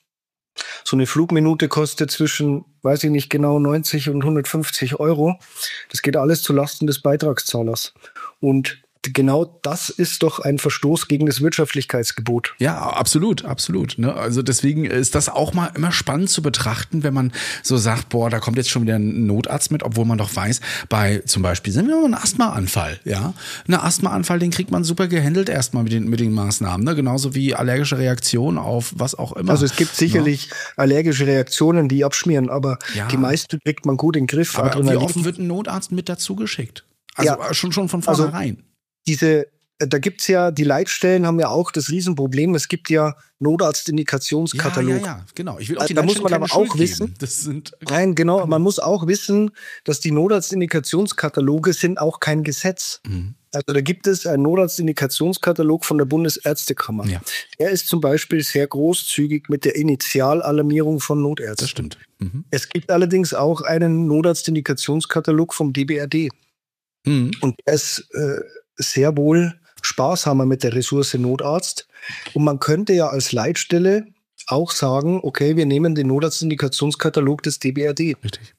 So eine Flugminute kostet zwischen, weiß ich nicht genau, neunzig und hundertfünfzig Euro. Das geht alles zulasten des Beitragszahlers. Und genau das ist doch ein Verstoß gegen das Wirtschaftlichkeitsgebot. Ja, absolut, absolut. Ne? Also deswegen ist das auch mal immer spannend zu betrachten, wenn man so sagt, boah, da kommt jetzt schon wieder ein Notarzt mit, obwohl man doch weiß, bei zum Beispiel sind wir mal ein Asthmaanfall, ja. Ein Asthmaanfall, den kriegt man super gehandelt erstmal mit den, mit den Maßnahmen, ne? Genauso wie allergische Reaktionen auf was auch immer. Also es gibt sicherlich allergische Reaktionen, die abschmieren, aber Ja. die meisten kriegt man gut in den Griff. Aber wie Adrenalin- oft wird ein Notarzt mit dazu geschickt? Also Ja. schon, schon von Also- vornherein. diese, da gibt's ja, die Leitstellen haben ja auch das Riesenproblem, es gibt ja Ja, Notarztindikationskatalog. ja, ja, genau. Ich will auch Also die da muss Leitstellen man keine aber auch Schuld wissen- geben. Das sind Nein, genau, man muss auch wissen, dass die Notarztindikationskataloge sind auch kein Gesetz. Mhm. Also da gibt es einen Notarztindikationskatalog von der Bundesärztekammer. Ja. Der ist zum Beispiel sehr großzügig mit der Initialalarmierung von Notärzten. Das stimmt. Mhm. Es gibt allerdings auch einen Notarztindikationskatalog vom D B R D. Mhm. Und der ist äh, sehr wohl sparsamer mit der Ressource Notarzt. Und man könnte ja als Leitstelle auch sagen, okay, wir nehmen den Notarztindikationskatalog des D B R D. Richtig.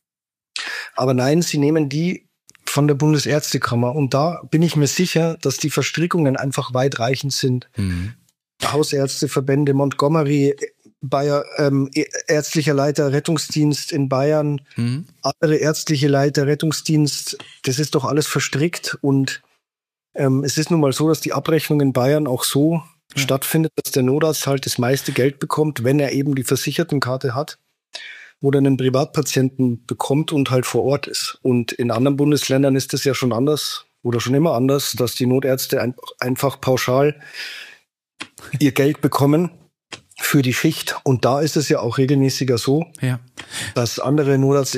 Aber nein, sie nehmen die von der Bundesärztekammer. Und da bin ich mir sicher, dass die Verstrickungen einfach weitreichend sind. Mhm. Hausärzteverbände Montgomery, Bayer, ähm, ärztlicher Leiter Rettungsdienst in Bayern, Mhm. andere ärztliche Leiter Rettungsdienst, das ist doch alles verstrickt. Und ähm, es ist nun mal so, dass die Abrechnung in Bayern auch so Ja. stattfindet, dass der Notarzt halt das meiste Geld bekommt, wenn er eben die Versichertenkarte hat oder einen Privatpatienten bekommt und halt vor Ort ist. Und in anderen Bundesländern ist das ja schon anders oder schon immer anders, dass die Notärzte ein, einfach pauschal ihr Geld bekommen für die Schicht. Und da ist es ja auch regelmäßiger so, Ja. dass andere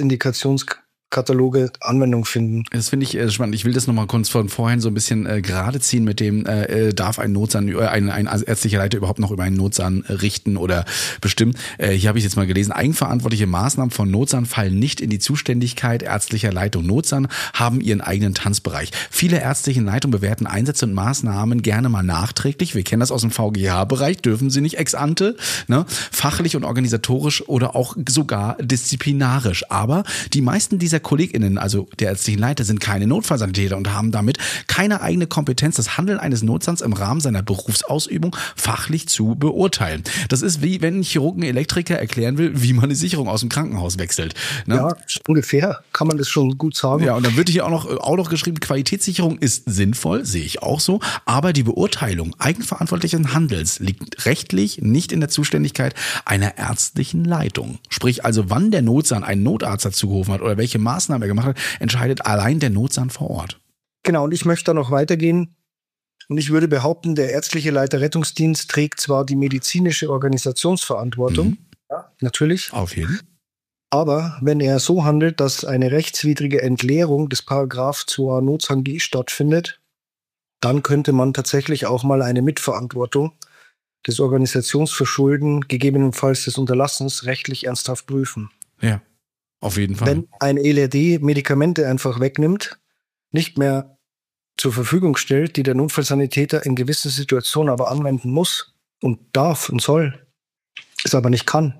Notarztindikationskataloge Anwendung finden. Das finde ich äh, spannend. Ich will das nochmal kurz von vorhin so ein bisschen äh, gerade ziehen mit dem, äh, äh, darf ein Notsahn, äh, ein, ein ärztlicher Leiter überhaupt noch über einen Notsahn äh, richten oder bestimmen. Äh, hier habe ich jetzt mal gelesen, eigenverantwortliche Maßnahmen von Notsahn fallen nicht in die Zuständigkeit ärztlicher Leitung. Notsahn haben ihren eigenen Tanzbereich. Viele ärztliche Leitungen bewerten Einsätze und Maßnahmen gerne mal nachträglich. Wir kennen das aus dem V G H-Bereich, dürfen sie nicht ex ante, ne? Fachlich und organisatorisch oder auch sogar disziplinarisch. Aber die meisten dieser KollegInnen, also der ärztlichen Leiter, sind keine Notfallsanitäter und haben damit keine eigene Kompetenz, das Handeln eines Notsahns im Rahmen seiner Berufsausübung fachlich zu beurteilen. Das ist wie wenn ein Chirurg einen Elektriker erklären will, wie man eine Sicherung aus dem Krankenhaus wechselt. Ne? Ja, ungefähr kann man das schon gut sagen. Ja, und dann wird hier auch noch, auch noch geschrieben, Qualitätssicherung ist sinnvoll, sehe ich auch so, aber die Beurteilung eigenverantwortlichen Handels liegt rechtlich nicht in der Zuständigkeit einer ärztlichen Leitung. Sprich also, wann der Notsahn einen Notarzt dazu gerufen hat oder welche Maßnahmen er gemacht hat, entscheidet allein der Notsahn vor Ort. Genau, und ich möchte da noch weitergehen. Und ich würde behaupten, der ärztliche Leiter Rettungsdienst trägt zwar die medizinische Organisationsverantwortung, Mhm. ja, natürlich, Auf jeden. aber wenn er so handelt, dass eine rechtswidrige Entleerung des Paragraph zwei Notzang G stattfindet, dann könnte man tatsächlich auch mal eine Mitverantwortung des Organisationsverschulden, gegebenenfalls des Unterlassens, rechtlich ernsthaft prüfen. Ja, auf jeden Fall. Wenn ein L R D Medikamente einfach wegnimmt, nicht mehr zur Verfügung stellt, die der Notfallsanitäter in gewissen Situationen aber anwenden muss und darf und soll, es aber nicht kann,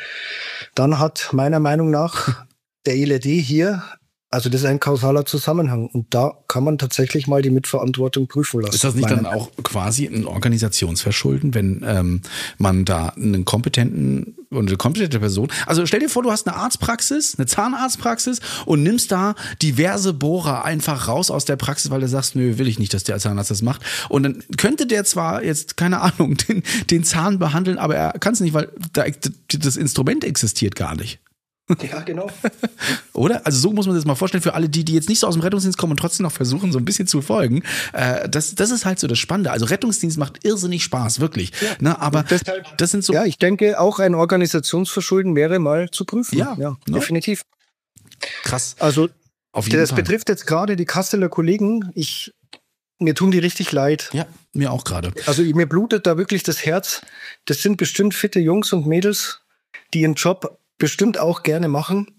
dann hat meiner Meinung nach der L R D hier, also das ist ein kausaler Zusammenhang und da kann man tatsächlich mal die Mitverantwortung prüfen lassen. Ist das nicht meiner dann auch quasi ein Organisationsverschulden, wenn ähm, man da einen kompetenten und eine kompetente Person, also stell dir vor, du hast eine Arztpraxis, eine Zahnarztpraxis und nimmst da diverse Bohrer einfach raus aus der Praxis, weil du sagst, nö, will ich nicht, dass der Zahnarzt das macht. Und dann könnte der zwar jetzt, keine Ahnung, den, den Zahn behandeln, aber er kann es nicht, weil da, das Instrument existiert gar nicht. Ja, genau. Oder? Also so muss man sich das mal vorstellen, für alle die, die jetzt nicht so aus dem Rettungsdienst kommen und trotzdem noch versuchen, so ein bisschen zu folgen. Äh, das, das ist halt so das Spannende. Also Rettungsdienst macht irrsinnig Spaß, wirklich. Ja. Ne, aber Deshalb, das sind so... ja, ich denke, auch ein Organisationsverschulden wäre mal zu prüfen. Ja, ja ne? definitiv. Krass. Also Auf jeden das Fall. betrifft jetzt gerade die Kasseler Kollegen. Ich, mir tun die richtig leid. Ja, mir auch gerade. Also mir blutet da wirklich das Herz. Das sind bestimmt fitte Jungs und Mädels, die ihren Job bestimmt auch gerne machen.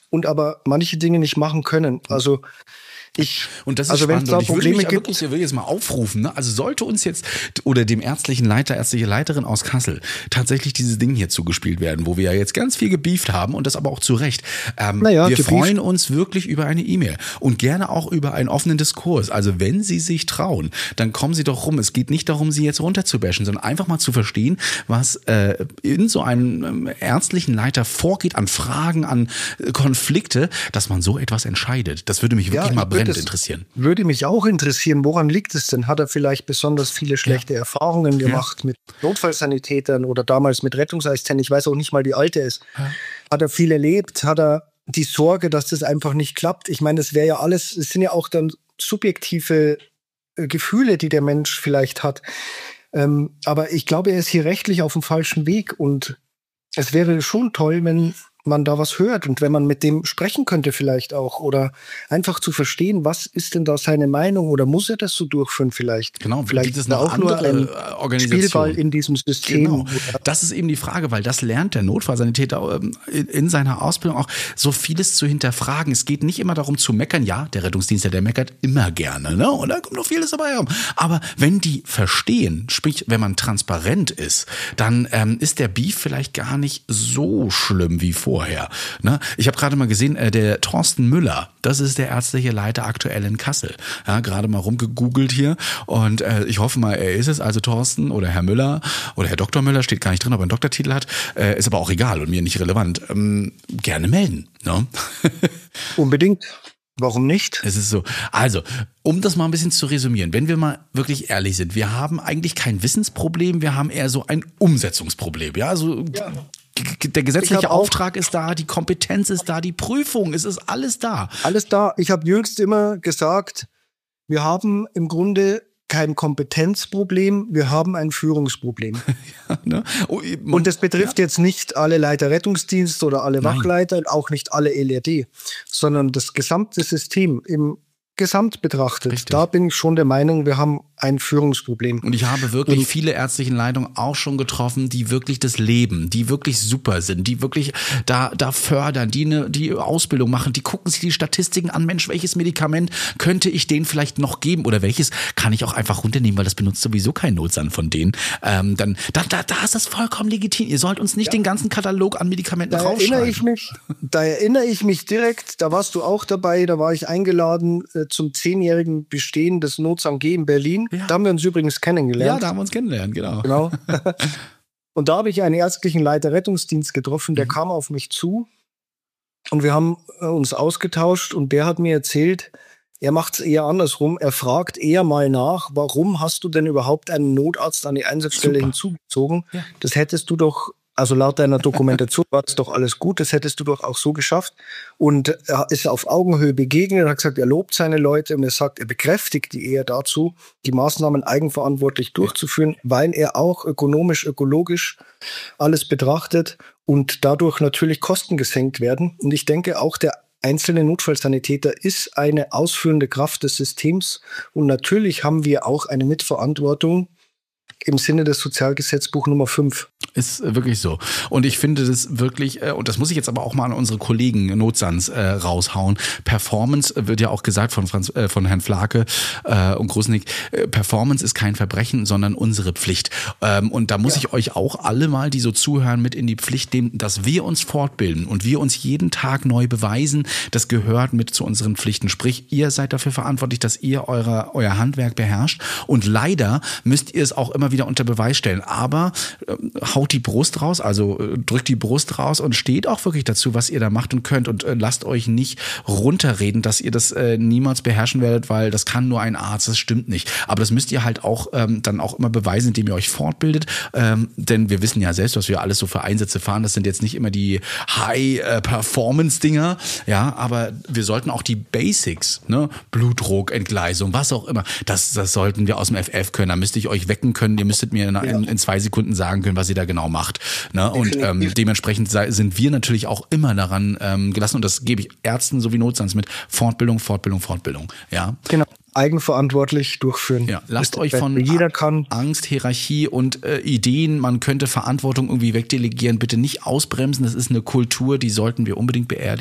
und aber manche Dinge nicht machen können. Also Ich, und das ist also spannend. Da und ich würde Probleme mich gibt, wirklich, ich will jetzt mal aufrufen, ne? Also sollte uns jetzt oder dem ärztlichen Leiter, ärztliche Leiterin aus Kassel tatsächlich dieses Ding hier zugespielt werden, wo wir ja jetzt ganz viel gebieft haben und das aber auch zu Recht. Ähm, naja, wir gebieft. freuen uns wirklich über eine E-Mail und gerne auch über einen offenen Diskurs. Also wenn Sie sich trauen, dann kommen Sie doch rum. Es geht nicht darum, Sie jetzt runterzubashen, sondern einfach mal zu verstehen, was äh, in so einem ähm, ärztlichen Leiter vorgeht an Fragen, an äh, Konflikte, dass man so etwas entscheidet. Das würde mich wirklich Ja, mal brennend das interessieren. Würde mich auch interessieren, woran liegt es denn? Hat er vielleicht besonders viele schlechte ja. Erfahrungen gemacht ja. mit Notfallsanitätern oder damals mit Rettungsassistenten? Ich weiß auch nicht mal, wie alt er ist. Ja. Hat er viel erlebt? Hat er die Sorge, dass das einfach nicht klappt? Ich meine, das wäre ja alles, es sind ja auch dann subjektive äh, Gefühle, die der Mensch vielleicht hat. Ähm, aber ich glaube, er ist hier rechtlich auf dem falschen Weg und es wäre schon toll, wenn man da was hört und wenn man mit dem sprechen könnte vielleicht auch oder einfach zu verstehen, was ist denn da seine Meinung oder muss er das so durchführen vielleicht? Genau, vielleicht gibt es noch auch nur ein Organisationen. Spielball in diesem System. Genau. Das ist eben die Frage, weil das lernt der Notfallsanitäter in seiner Ausbildung auch, so vieles zu hinterfragen. Es geht nicht immer darum zu meckern. Ja, der Rettungsdienstler, der meckert immer gerne, ne? Und da kommt noch vieles dabei rum. Aber wenn die verstehen, sprich, wenn man transparent ist, dann ähm, ist der Beef vielleicht gar nicht so schlimm wie vorher. Vorher. Ne? Ich habe gerade mal gesehen, äh, der Thorsten Müller, das ist der ärztliche Leiter aktuell in Kassel. Ja, gerade mal rumgegoogelt hier und äh, ich hoffe mal, er ist es. Also Thorsten oder Herr Müller oder Herr Doktor Müller, steht gar nicht drin, ob er einen Doktortitel hat, äh, ist aber auch egal und mir nicht relevant. Ähm, gerne melden. Ne? Unbedingt. Warum nicht? Es ist so. Also, um das mal ein bisschen zu resümieren, wenn wir mal wirklich ehrlich sind, wir haben eigentlich kein Wissensproblem, wir haben eher so ein Umsetzungsproblem. Ja, also ja. Der gesetzliche Auftrag ist da, die Kompetenz ist da, die Prüfung, es ist alles da. Alles da. Ich habe jüngst immer gesagt, wir haben im Grunde kein Kompetenzproblem, wir haben ein Führungsproblem. ja, ne? oh, und das betrifft ja. jetzt nicht alle Leiter Rettungsdienst oder alle Nein. Wachleiter und auch nicht alle L R D, sondern das gesamte System im Gesamt betrachtet. Richtig. Da bin ich schon der Meinung, wir haben ein Führungsproblem. Und ich habe wirklich und viele ärztliche Leitungen auch schon getroffen, die wirklich das leben, die wirklich super sind, die wirklich da, da fördern, die eine die Ausbildung machen, die gucken sich die Statistiken an, Mensch, welches Medikament könnte ich denen vielleicht noch geben oder welches kann ich auch einfach runternehmen, weil das benutzt sowieso kein Notsand von denen. Ähm, dann, da, da, da ist das vollkommen legitim. Ihr sollt uns nicht ja. den ganzen Katalog an Medikamenten da rausschreiben. Erinnere ich mich, da erinnere ich mich direkt, da warst du auch dabei, da war ich eingeladen äh, zum zehnjährigen Bestehen des Notsang G in Berlin. Ja. Da haben wir uns übrigens kennengelernt. Ja, da haben wir uns kennengelernt, genau. genau. Und da habe ich einen ärztlichen Leiter Rettungsdienst getroffen, der mhm. kam auf mich zu und wir haben uns ausgetauscht und der hat mir erzählt, er macht es eher andersrum. Er fragt eher mal nach, warum hast du denn überhaupt einen Notarzt an die Einsatzstelle Super. hinzugezogen? Ja. Das hättest du doch, also laut deiner Dokumentation war es doch alles gut, das hättest du doch auch so geschafft. Und er ist auf Augenhöhe begegnet, er hat gesagt, er lobt seine Leute und er sagt, er bekräftigt die eher dazu, die Maßnahmen eigenverantwortlich durchzuführen, weil er auch ökonomisch, ökologisch alles betrachtet und dadurch natürlich Kosten gesenkt werden. Und ich denke, auch der einzelne Notfallsanitäter ist eine ausführende Kraft des Systems und natürlich haben wir auch eine Mitverantwortung im Sinne des Sozialgesetzbuch Nummer fünf. Ist wirklich so. Und ich finde das wirklich, und das muss ich jetzt aber auch mal an unsere Kollegen Notsans äh, raushauen. Performance wird ja auch gesagt von Franz, äh, von Herrn Flake äh, und Grusnick, äh, Performance ist kein Verbrechen, sondern unsere Pflicht. Ähm, und da muss ja. ich euch auch alle mal, die so zuhören, mit in die Pflicht nehmen, dass wir uns fortbilden und wir uns jeden Tag neu beweisen. Das gehört mit zu unseren Pflichten. Sprich, ihr seid dafür verantwortlich, dass ihr eure, euer Handwerk beherrscht. Und leider müsst ihr es auch immer wieder unter Beweis stellen. Aber äh, haut die Brust raus, also äh, drückt die Brust raus und steht auch wirklich dazu, was ihr da macht und könnt und äh, lasst euch nicht runterreden, dass ihr das äh, niemals beherrschen werdet, weil das kann nur ein Arzt, das stimmt nicht. Aber das müsst ihr halt auch ähm, dann auch immer beweisen, indem ihr euch fortbildet, ähm, denn wir wissen ja selbst, was wir alles so für Einsätze fahren, das sind jetzt nicht immer die High-Performance-Dinger, ja, aber wir sollten auch die Basics, ne, Blutdruck, Entgleisung, was auch immer, das, das sollten wir aus dem F F können, da müsste ich euch wecken können, ihr müsstet mir in, in, in zwei Sekunden sagen können, was ihr da genau macht. Ne? Und ähm, dementsprechend sind wir natürlich auch immer daran ähm, gelassen, und das gebe ich Ärzten sowie Notsands mit, Fortbildung, Fortbildung, Fortbildung. Ja? Genau. Eigenverantwortlich durchführen. Ja, lasst euch von jeder kann. Angst, Hierarchie und äh, Ideen, man könnte Verantwortung irgendwie wegdelegieren, bitte nicht ausbremsen. Das ist eine Kultur, die sollten wir unbedingt beerdigen.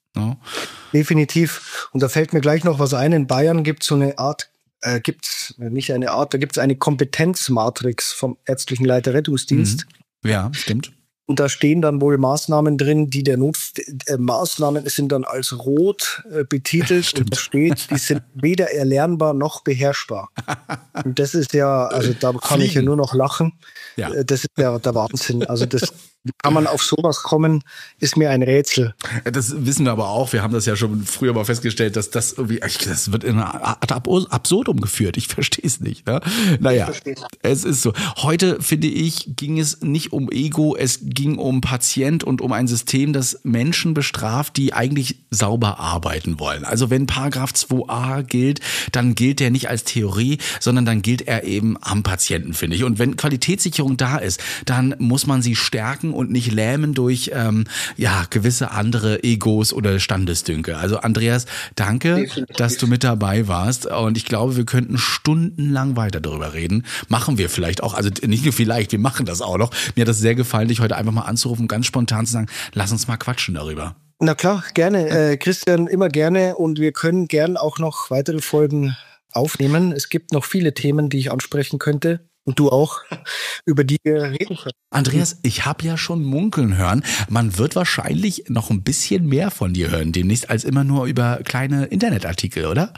Ja. Definitiv. Und da fällt mir gleich noch was ein. In Bayern gibt es so eine Art, äh, gibt's nicht eine Art, da gibt es eine Kompetenzmatrix vom ärztlichen Leiter Rettungsdienst. Mhm. Ja, stimmt. Und da stehen dann wohl Maßnahmen drin, die der Not äh, Maßnahmen sind dann als rot äh, betitelt. Stimmt. Und da steht, die sind weder erlernbar noch beherrschbar. Und das ist ja, also da kann Fliegen. ich ja nur noch lachen. Ja. Äh, Das ist ja der Wahnsinn. Also das kann man auf sowas kommen, ist mir ein Rätsel. Das wissen wir aber auch. Wir haben das ja schon früher mal festgestellt, dass das irgendwie, das wird in eine Art Absurdum geführt. Ich verstehe es nicht. Ne? Naja, es ist so. Heute, finde ich, ging es nicht um Ego, es ging um Patient und um ein System, das Menschen bestraft, die eigentlich sauber arbeiten wollen. Also wenn Paragraph zwei a gilt, dann gilt der nicht als Theorie, sondern dann gilt er eben am Patienten, finde ich. Und wenn Qualitätssicherung da ist, dann muss man sie stärken und nicht lähmen durch ähm, ja gewisse andere Egos oder Standesdünke. Also Andreas, danke, Definitiv. dass du mit dabei warst. Und ich glaube, wir könnten stundenlang weiter darüber reden. Machen wir vielleicht auch. Also nicht nur vielleicht, wir machen das auch noch. Mir hat das sehr gefallen, dich heute einfach mal anzurufen, ganz spontan zu sagen, lass uns mal quatschen darüber. Na klar, gerne. Äh, Christian, immer gerne. Und wir können gern auch noch weitere Folgen aufnehmen. Es gibt noch viele Themen, die ich ansprechen könnte. Und du auch, über die wir reden können. Andreas, ich habe ja schon munkeln hören. Man wird wahrscheinlich noch ein bisschen mehr von dir hören demnächst als immer nur über kleine Internetartikel, oder?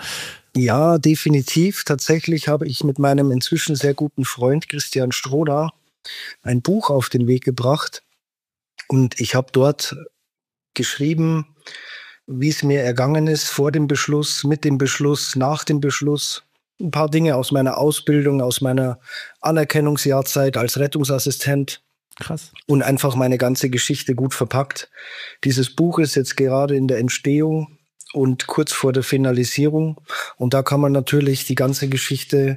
Ja, definitiv. Tatsächlich habe ich mit meinem inzwischen sehr guten Freund Christian Stroda ein Buch auf den Weg gebracht. Und ich habe dort geschrieben, wie es mir ergangen ist vor dem Beschluss, mit dem Beschluss, nach dem Beschluss. Ein paar Dinge aus meiner Ausbildung, aus meiner Anerkennungsjahrzeit als Rettungsassistent. Krass. Und einfach meine ganze Geschichte gut verpackt. Dieses Buch ist jetzt gerade in der Entstehung und kurz vor der Finalisierung. Und da kann man natürlich die ganze Geschichte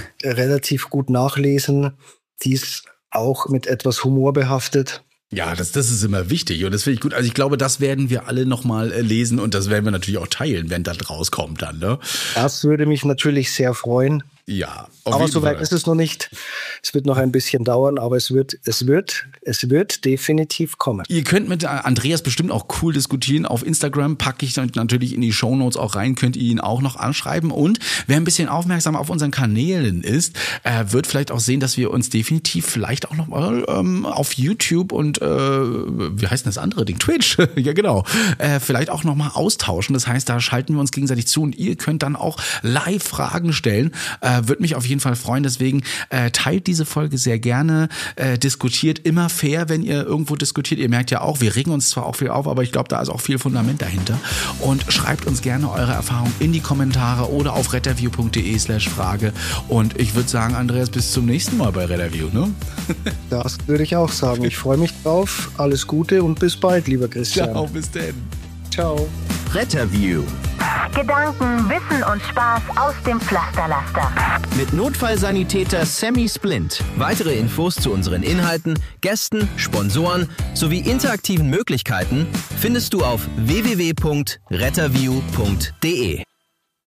relativ gut nachlesen. Die ist auch mit etwas Humor behaftet. Ja, das, das ist immer wichtig und das finde ich gut. Also ich glaube, das werden wir alle nochmal lesen und das werden wir natürlich auch teilen, wenn das rauskommt dann, ne? Das würde mich natürlich sehr freuen. Ja, auf Aber jeden soweit Fall. ist es noch nicht. Es wird noch ein bisschen dauern, aber es wird, es wird, es wird definitiv kommen. Ihr könnt mit Andreas bestimmt auch cool diskutieren. Auf Instagram packe ich natürlich in die Shownotes auch rein, könnt ihr ihn auch noch anschreiben. Und wer ein bisschen aufmerksam auf unseren Kanälen ist, äh, wird vielleicht auch sehen, dass wir uns definitiv vielleicht auch noch mal ähm, auf YouTube und äh, wie heißt denn das andere Ding? Twitch, ja genau, äh, vielleicht auch noch mal austauschen. Das heißt, da schalten wir uns gegenseitig zu und ihr könnt dann auch live Fragen stellen. Äh, würde mich auf jeden Fall freuen. Deswegen äh, teilt diese Folge sehr gerne, äh, diskutiert immer fair, wenn ihr irgendwo diskutiert. Ihr merkt ja auch, wir regen uns zwar auch viel auf, aber ich glaube, da ist auch viel Fundament dahinter. Und schreibt uns gerne eure Erfahrungen in die Kommentare oder auf retterview punkt de slash Frage. Und ich würde sagen, Andreas, bis zum nächsten Mal bei Retterview, ne? Das würde ich auch sagen. Ich freue mich drauf. Alles Gute und bis bald, lieber Christian. Ciao, bis denn. Ciao. Retterview. Gedanken, Wissen und Spaß aus dem Pflasterlaster. Mit Notfallsanitäter Sammy Splint. Weitere Infos zu unseren Inhalten, Gästen, Sponsoren sowie interaktiven Möglichkeiten findest du auf w w w punkt retterview punkt de.